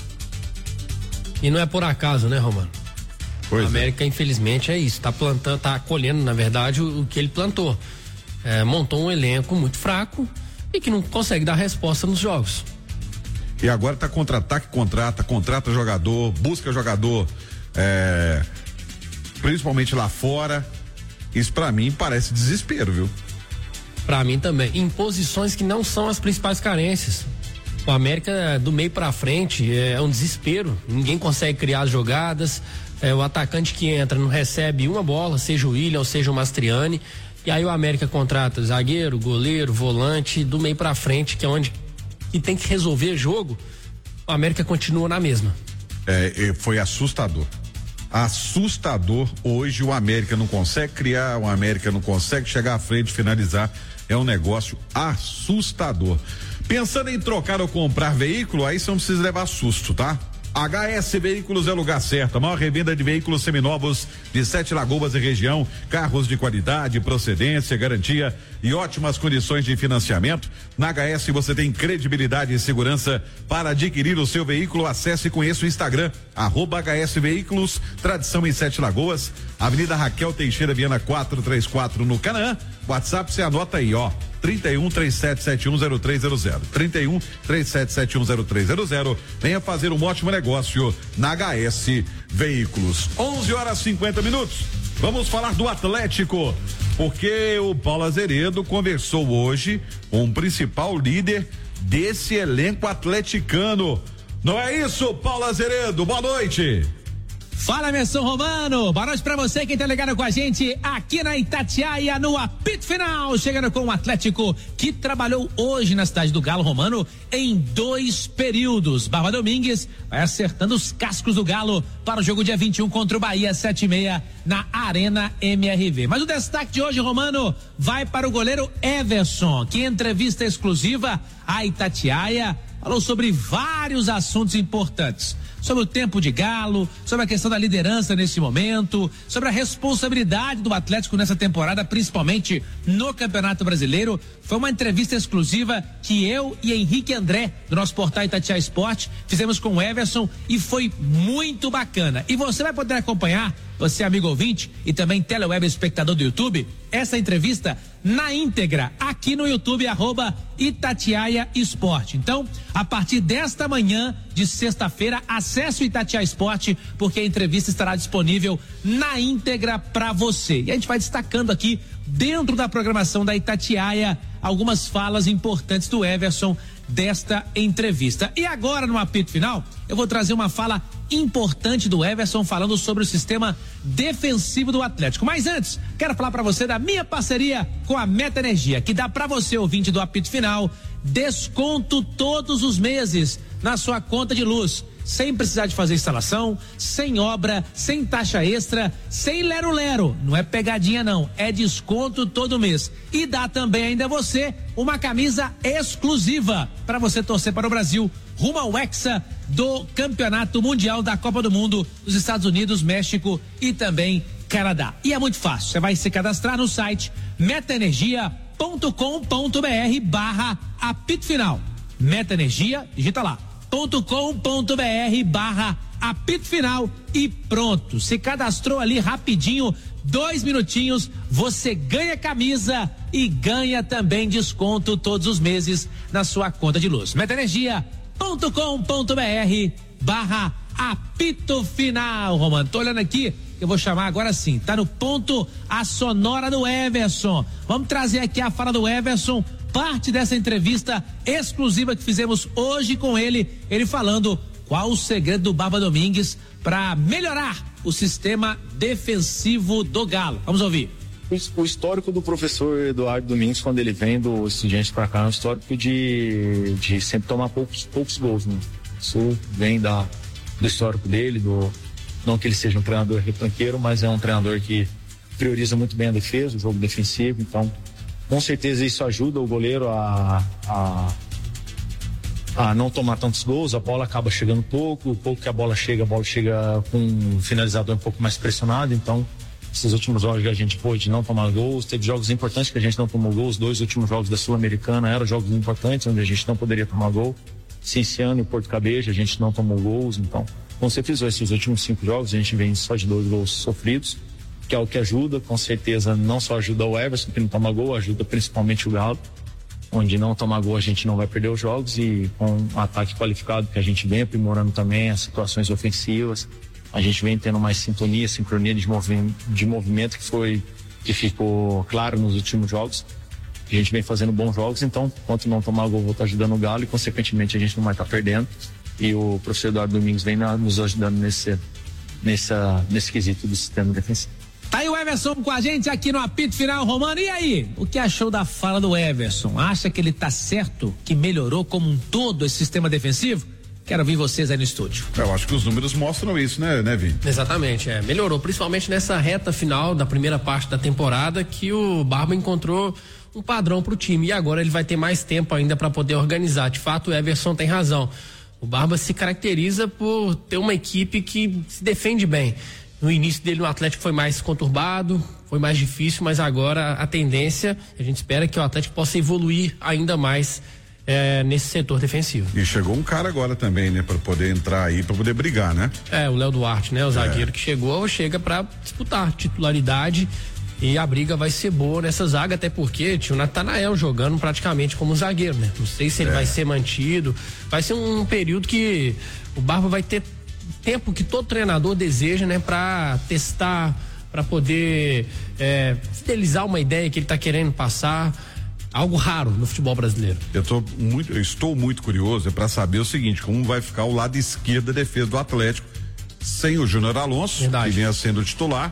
Speaker 23: E não é por acaso, né, Romano?
Speaker 16: Pois
Speaker 23: a América, é. infelizmente, é isso. Tá plantando, tá colhendo, na verdade, o, o que ele plantou. É, montou um elenco muito fraco e que não consegue dar resposta nos jogos.
Speaker 16: E agora tá contra-ataque, contrata, contrata jogador, busca jogador, é, principalmente lá fora. Isso pra mim parece desespero, viu?
Speaker 23: Pra mim também. Em posições que não são as principais carências. O América, do meio pra frente, é um desespero. Ninguém consegue criar as jogadas. É, o atacante que entra não recebe uma bola, seja o William ou seja o Mastriani. E aí o América contrata zagueiro, goleiro, volante, do meio pra frente, que é onde que tem que resolver jogo. O América continua na mesma.
Speaker 16: É, foi assustador. Assustador. Hoje o América não consegue criar, o América não consegue chegar à frente, finalizar. É um negócio assustador. Pensando em trocar ou comprar veículo, aí você não precisa levar susto, tá? H S Veículos é o lugar certo, a maior revenda de veículos seminovos de Sete Lagoas e região, carros de qualidade, procedência, garantia e ótimas condições de financiamento. Na H S você tem credibilidade e segurança para adquirir o seu veículo. Acesse e conheça o Instagram, arroba H S Veículos, tradição em Sete Lagoas, Avenida Raquel Teixeira Viana quatrocentos e trinta e quatro no Canaã. WhatsApp você anota aí, ó. trinta e um, trinta e sete, setenta e um, zero três zero zero. trinta e um, trinta e sete, setenta e um, zero três zero zero. Venha fazer um ótimo negócio na H S Veículos. onze horas e cinquenta minutos. Vamos falar do Atlético, porque o Paulo Azeredo conversou hoje com o principal líder desse elenco atleticano. Não é isso, Paulo Azeredo? Boa noite.
Speaker 20: Fala, Emerson Romano, boa noite pra você, quem tá ligado com a gente aqui na Itatiaia, no apito final, chegando com o Atlético, que trabalhou hoje na cidade do Galo, Romano, em dois períodos. Barba Domingues vai acertando os cascos do Galo para o jogo dia vinte e um contra o Bahia, sete e meia, na Arena M R V. Mas o destaque de hoje, Romano, vai para o goleiro Everson, que em entrevista exclusiva à Itatiaia falou sobre vários assuntos importantes. Sobre o tempo de Galo, sobre a questão da liderança nesse momento, sobre a responsabilidade do Atlético nessa temporada, principalmente no Campeonato Brasileiro. Foi uma entrevista exclusiva que eu e Henrique André, do nosso portal Itatiaia Esporte, fizemos com o Everson e foi muito bacana. E você vai poder acompanhar, você amigo ouvinte e também teleweb espectador do YouTube, essa entrevista na íntegra aqui no YouTube, arroba Itatiaia Esporte. Então, a partir desta manhã de sexta-feira, acesse o Itatiaia Esporte, porque a entrevista estará disponível na íntegra para você. E a gente vai destacando aqui, dentro da programação da Itatiaia, algumas falas importantes do Everson desta entrevista. E agora, no apito final, eu vou trazer uma fala importante do Everson falando sobre o sistema defensivo do Atlético. Mas antes, quero falar para você da minha parceria com a Meta Energia, que dá para você, ouvinte do apito final, desconto todos os meses na sua conta de luz, sem precisar de fazer instalação, sem obra, sem taxa extra, sem lero-lero. Não é pegadinha não, é desconto todo mês. E dá também ainda a você uma camisa exclusiva para você torcer para o Brasil, rumo ao Hexa do Campeonato Mundial da Copa do Mundo dos Estados Unidos, México e também Canadá. E é muito fácil, você vai se cadastrar no site metaenergia ponto com ponto br barra apito final. Metaenergia, digita lá, .com.br barra apito final e pronto. Se cadastrou ali rapidinho, dois minutinhos, você ganha camisa e ganha também desconto todos os meses na sua conta de luz. Metaenergia ponto com ponto br barra apito final. Romano, tô olhando aqui, eu vou chamar agora sim, tá no ponto a sonora do Everson. Vamos trazer aqui a fala do Everson, parte dessa entrevista exclusiva que fizemos hoje com ele, ele falando qual o segredo do Barba Domingues para melhorar o sistema defensivo do Galo. Vamos ouvir.
Speaker 5: O histórico do professor Eduardo Domingues, quando ele vem do Estudiantes para cá, é um histórico de, de sempre tomar poucos, poucos gols, né? Isso vem da, do histórico dele, do, não que ele seja um treinador retranqueiro, mas é um treinador que prioriza muito bem a defesa, o jogo defensivo, então com certeza isso ajuda o goleiro a, a, a não tomar tantos gols, a bola acaba chegando pouco, o pouco que a bola chega, a bola chega com um finalizador um pouco mais pressionado, então esses últimos jogos que a gente pôde não tomar gols, teve jogos importantes que a gente não tomou gols, os dois últimos jogos da Sul-Americana eram jogos importantes onde a gente não poderia tomar gol. Cinciano e Porto Cabeja a gente não tomou gols, então com certeza esses últimos cinco jogos a gente vem só de dois gols sofridos, que é o que ajuda, com certeza não só ajuda o Everson que não toma gol, ajuda principalmente o Galo, onde não tomar gol a gente não vai perder os jogos, e com um ataque qualificado que a gente vem aprimorando também as situações ofensivas, a gente vem tendo mais sintonia, sincronia de movimento, de movimento que foi, que ficou claro nos últimos jogos. A gente vem fazendo bons jogos, então, enquanto não tomar gol, vou estar ajudando o Galo e, consequentemente, a gente não vai estar perdendo. E o professor Eduardo Domingos vem na, nos ajudando nesse, nessa, nesse quesito do sistema defensivo.
Speaker 20: Tá aí o Everson com a gente aqui no apito final, Romano. E aí, o que achou da fala do Everson? Acha que ele tá certo, que melhorou como um todo esse sistema defensivo? Quero ouvir vocês aí no estúdio.
Speaker 16: Eu acho que os números mostram isso, né, né, Vini?
Speaker 23: Exatamente, é. Melhorou, principalmente nessa reta final da primeira parte da temporada, que o Barba encontrou um padrão pro time, e agora ele vai ter mais tempo ainda para poder organizar. De fato, o Everson tem razão. O Barba se caracteriza por ter uma equipe que se defende bem. No início dele no Atlético foi mais conturbado, foi mais difícil, mas agora a tendência, a gente espera que o Atlético possa evoluir ainda mais é, nesse setor defensivo.
Speaker 16: E chegou um cara agora também, né, para poder entrar aí, para poder brigar, né?
Speaker 23: É, o Léo Duarte, né, o zagueiro
Speaker 16: é.
Speaker 23: que chegou, chega para disputar titularidade, e a briga vai ser boa nessa zaga, até porque tinha o Natanael jogando praticamente como zagueiro, né? Não sei se ele é. vai ser mantido, vai ser um período que o Barba vai ter tempo que todo treinador deseja, né, para testar, para poder é, fidelizar uma ideia que ele está querendo passar, algo raro no futebol brasileiro.
Speaker 16: Eu tô muito, eu estou muito curioso para saber o seguinte, como vai ficar o lado esquerdo da defesa do Atlético sem o Júnior Alonso, Verdade. que vinha sendo titular,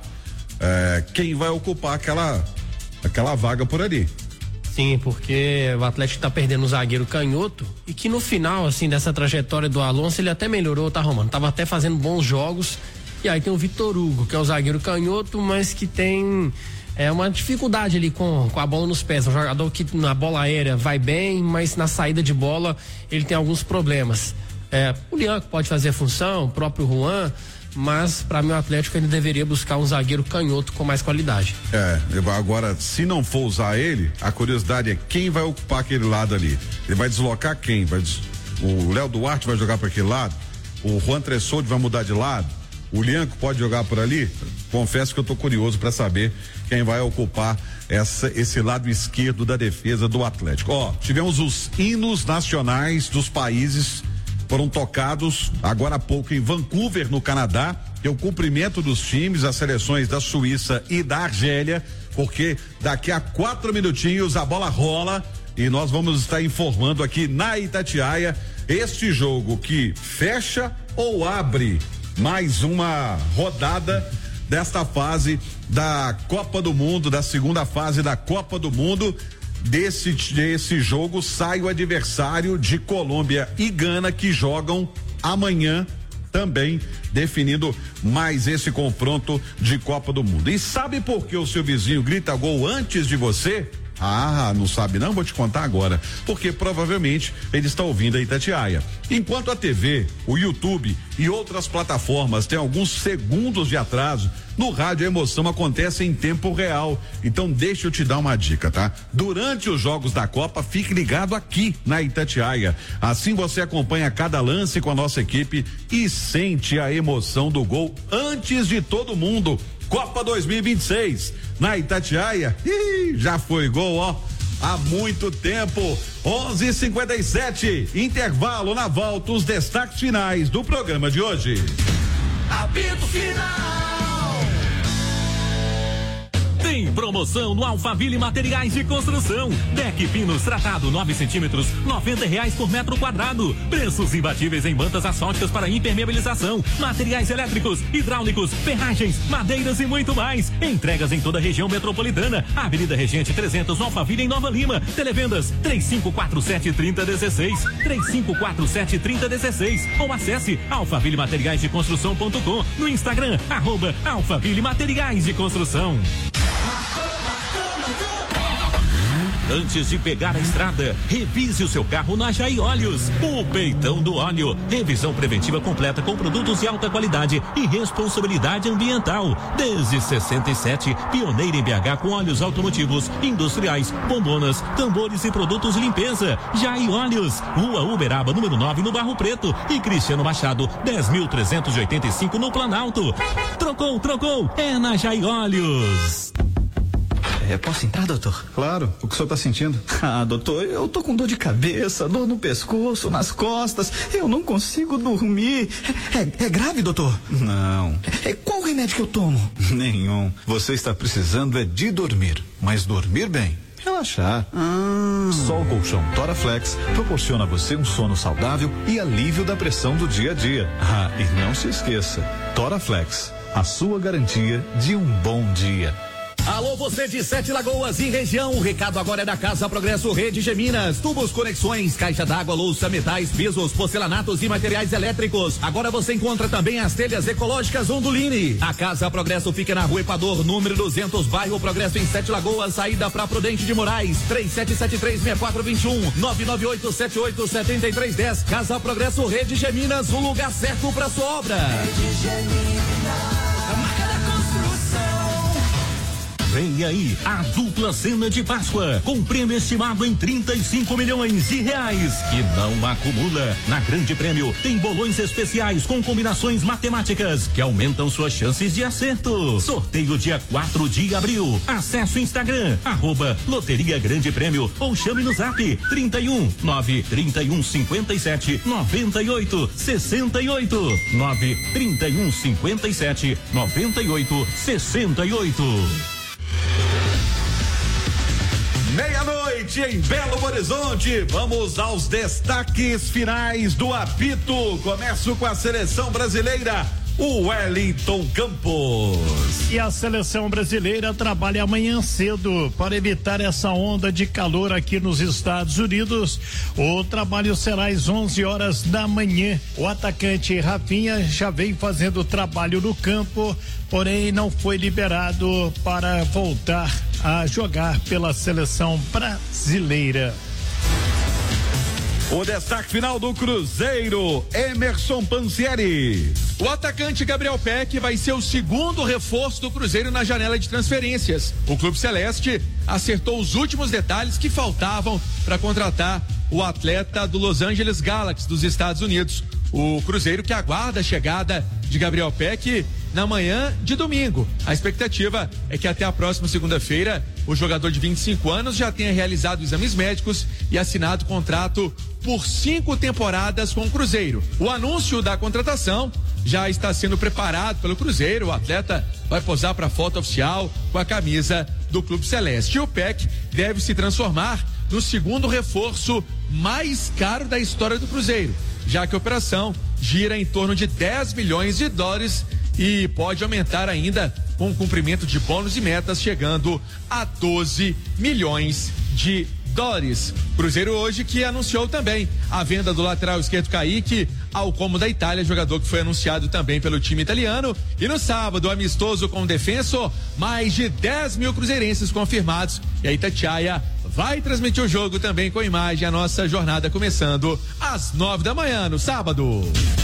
Speaker 16: é, quem vai ocupar aquela aquela vaga por ali?
Speaker 23: Sim, porque o Atlético tá perdendo o zagueiro canhoto, e que no final, assim, dessa trajetória do Alonso, ele até melhorou, tá, Romano? Tava até fazendo bons jogos. E aí tem o Vitor Hugo, que é o zagueiro canhoto, mas que tem é, uma dificuldade ali com, com a bola nos pés. Um jogador que na bola aérea vai bem, mas na saída de bola ele tem alguns problemas. É, o Lianco pode fazer a função, o próprio Juan, mas para mim o Atlético ele deveria buscar um zagueiro canhoto com mais qualidade.
Speaker 16: É, agora se não for usar ele, a curiosidade é quem vai ocupar aquele lado ali. Ele vai deslocar quem? Vai des... O Léo Duarte vai jogar para aquele lado? O Juan Tressoldi vai mudar de lado? O Lianco pode jogar por ali? Confesso que eu tô curioso para saber quem vai ocupar essa, esse lado esquerdo da defesa do Atlético. Ó, tivemos os hinos nacionais dos países foram tocados agora há pouco em Vancouver, no Canadá, que é o cumprimento dos times, as seleções da Suíça e da Argélia, porque daqui a quatro minutinhos a bola rola e nós vamos estar informando aqui na Itatiaia este jogo que fecha ou abre mais uma rodada desta fase da Copa do Mundo, da segunda fase da Copa do Mundo. Desse, desse jogo sai o adversário de Colômbia e Gana, que jogam amanhã também, definindo mais esse confronto de Copa do Mundo. E sabe por que o seu vizinho grita gol antes de você? Ah, não sabe não? Vou te contar agora. Porque provavelmente ele está ouvindo a Itatiaia. Enquanto a T V, o YouTube e outras plataformas têm alguns segundos de atraso, no rádio a emoção acontece em tempo real. Então deixa eu te dar uma dica, tá? Durante os jogos da Copa, fique ligado aqui na Itatiaia. Assim você acompanha cada lance com a nossa equipe e sente a emoção do gol antes de todo mundo. Copa dois mil e vinte e seis na Itatiaia, ih, já foi gol, ó, há muito tempo. onze e cinquenta e sete, intervalo. Na volta, os destaques finais do programa de hoje.
Speaker 15: Apito final.
Speaker 8: Tem promoção no Alphaville Materiais de Construção. Deck pinos tratado nove centímetros, noventa reais por metro quadrado. Preços imbatíveis em bandas asfálticas para impermeabilização, materiais elétricos, hidráulicos, ferragens, madeiras e muito mais. Entregas em toda a região metropolitana. Avenida Regente trezentos, no Alphaville, em Nova Lima. Televendas três cinco quatro sete, três zero um seis, três cinco quatro sete, três zero um seis, ou acesse alphaville materiais de construção ponto com, no Instagram, arroba Alphaville Materiais de Construção. Antes de pegar a estrada, revise o seu carro na Jai Óleos. O peitão do óleo. Revisão preventiva completa com produtos de alta qualidade e responsabilidade ambiental. Desde sessenta e sete, pioneira em B H com óleos automotivos, industriais, bombonas, tambores e produtos de limpeza. Jai Óleos, Rua Uberaba, número nove, no Barro Preto, e Cristiano Machado, dez mil trezentos e oitenta e cinco, no Planalto. Trocou, trocou, é na Jai Óleos.
Speaker 3: É, posso entrar, doutor?
Speaker 22: Claro, o que o senhor tá sentindo?
Speaker 3: Ah, doutor, eu tô com dor de cabeça, dor no pescoço, nas costas, eu não consigo dormir. É, é, é grave, doutor?
Speaker 22: Não.
Speaker 3: É, qual remédio que eu tomo?
Speaker 22: Nenhum. Você está precisando é de dormir, mas dormir bem. Relaxar.
Speaker 3: Ah.
Speaker 22: Só o colchão Toraflex proporciona a você um sono saudável e alívio da pressão do dia a dia. Ah, e não se esqueça, Toraflex, a sua garantia de um bom dia.
Speaker 4: Alô, você de Sete Lagoas e região, o recado agora é da Casa Progresso Rede Geminas, tubos, conexões, caixa d'água, louça, metais, pisos, porcelanatos e materiais elétricos. Agora você encontra também as telhas ecológicas Ondulini. A Casa Progresso fica na Rua Equador, número duzentos, bairro Progresso, em Sete Lagoas, saída pra Prudente de Moraes, três sete sete três, seis quatro dois um, nove nove oito sete oito sete três um zero. Casa Progresso Rede Geminas, o lugar certo pra sua obra. Rede Geminas, a marca da construção.
Speaker 8: Vem aí a dupla cena de Páscoa, com prêmio estimado em trinta e cinco milhões de reais, que não acumula. Na Grande Prêmio tem bolões especiais com combinações matemáticas que aumentam suas chances de acerto. Sorteio dia quatro de abril. Acesse o Instagram, arroba Loteria Grande Prêmio, ou chame no zap trinta e um, nove trinta e um, cinquenta e sete, noventa e oito, sessenta e oito, nove trinta e um, cinquenta e sete, noventa e oito, sessenta e oito.
Speaker 16: Meia-noite em Belo Horizonte, vamos aos destaques finais do apito. Começo com a seleção brasileira, o Wellington Campos.
Speaker 17: E a seleção brasileira trabalha amanhã cedo para evitar essa onda de calor aqui nos Estados Unidos. O trabalho será às onze horas da manhã. O atacante Rafinha já vem fazendo trabalho no campo, porém não foi liberado para voltar a jogar pela seleção brasileira.
Speaker 16: O destaque final do Cruzeiro, Emerson Pansieri.
Speaker 19: O atacante Gabriel Peck vai ser o segundo reforço do Cruzeiro na janela de transferências. O Clube Celeste acertou os últimos detalhes que faltavam para contratar o atleta do Los Angeles Galaxy dos Estados Unidos. O Cruzeiro que aguarda a chegada de Gabriel Peck na manhã de domingo. A expectativa é que até a próxima segunda-feira o jogador de vinte e cinco anos já tenha realizado exames médicos e assinado contrato por cinco temporadas com o Cruzeiro. O anúncio da contratação já está sendo preparado pelo Cruzeiro. O atleta vai posar para a foto oficial com a camisa do Clube Celeste. E o Peck deve se transformar no segundo reforço mais caro da história do Cruzeiro, já que a operação gira em torno de dez milhões de dólares e pode aumentar ainda com o cumprimento de bônus e metas, chegando a doze milhões de dólares. Cruzeiro hoje que anunciou também a venda do lateral esquerdo Kaique ao Como da Itália, jogador que foi anunciado também pelo time italiano. E no sábado, amistoso com o Defensor, mais de dez mil cruzeirenses confirmados. E a Itatiaia vai transmitir o jogo também com imagem. A nossa jornada começando às nove da manhã no sábado.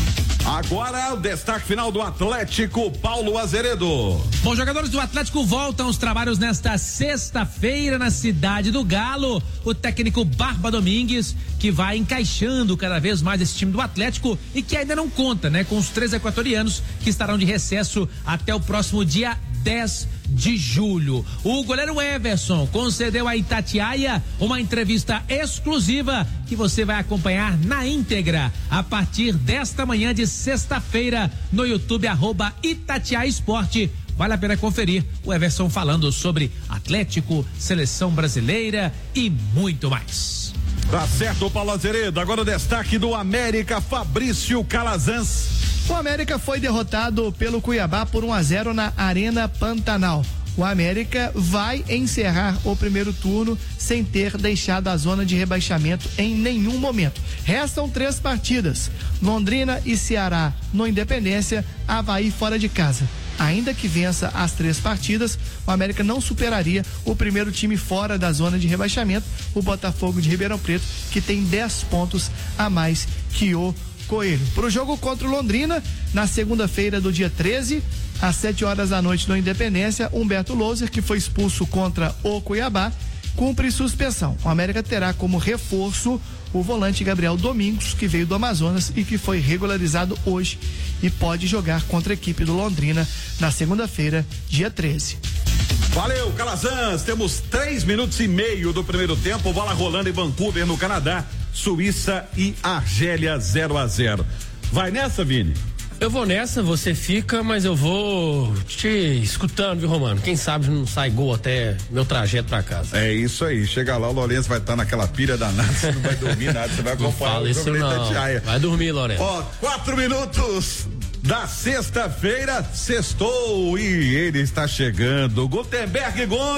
Speaker 16: Agora o destaque final do Atlético, Paulo Azeredo.
Speaker 20: Bom, jogadores do Atlético voltam aos trabalhos nesta sexta-feira na cidade do Galo. O técnico Barba Domingues, que vai encaixando cada vez mais esse time do Atlético e que ainda não conta, né, com os três equatorianos que estarão de recesso até o próximo dia dez de julho. O goleiro Everson concedeu a Itatiaia uma entrevista exclusiva que você vai acompanhar na íntegra a partir desta manhã de sexta-feira no YouTube, arroba Itatiaia Esporte. Vale a pena conferir o Everson falando sobre Atlético, seleção brasileira e muito mais.
Speaker 16: Tá certo, Paulo Azeredo. Agora o destaque do América, Fabrício Calazans.
Speaker 21: O América foi derrotado pelo Cuiabá por um a zero na Arena Pantanal. O América vai encerrar o primeiro turno sem ter deixado a zona de rebaixamento em nenhum momento. Restam três partidas: Londrina e Ceará no Independência, Avaí fora de casa. ainda que vença as três partidas, o América não superaria o primeiro time fora da zona de rebaixamento, o Botafogo de Ribeirão Preto, que tem dez pontos a mais que o Coelho. Para o jogo contra o Londrina, na segunda-feira do dia treze, às sete horas da noite no Independência, Humberto Louser, que foi expulso contra o Cuiabá, cumpre suspensão. O América terá como reforço o volante Gabriel Domingos, que veio do Amazonas e que foi regularizado hoje e pode jogar contra a equipe do Londrina na segunda-feira, dia treze.
Speaker 16: Valeu, Calazans. Temos três minutos e meio do primeiro tempo. Bola rolando em Vancouver, no Canadá. Suíça e Argélia zero a zero. Vai nessa, Vini?
Speaker 23: Eu vou nessa, você fica, mas eu vou te escutando, viu, Romano? Quem sabe não sai gol até meu trajeto pra casa.
Speaker 16: É isso aí. Chega lá, o Lourenço vai estar naquela pilha danada, você não vai dormir nada, você vai acompanhar
Speaker 23: não
Speaker 16: o
Speaker 23: isso não. Vai dormir, Lourenço.
Speaker 16: Ó, quatro minutos da sexta-feira, sextou e ele está chegando. Gutenberg Gomes.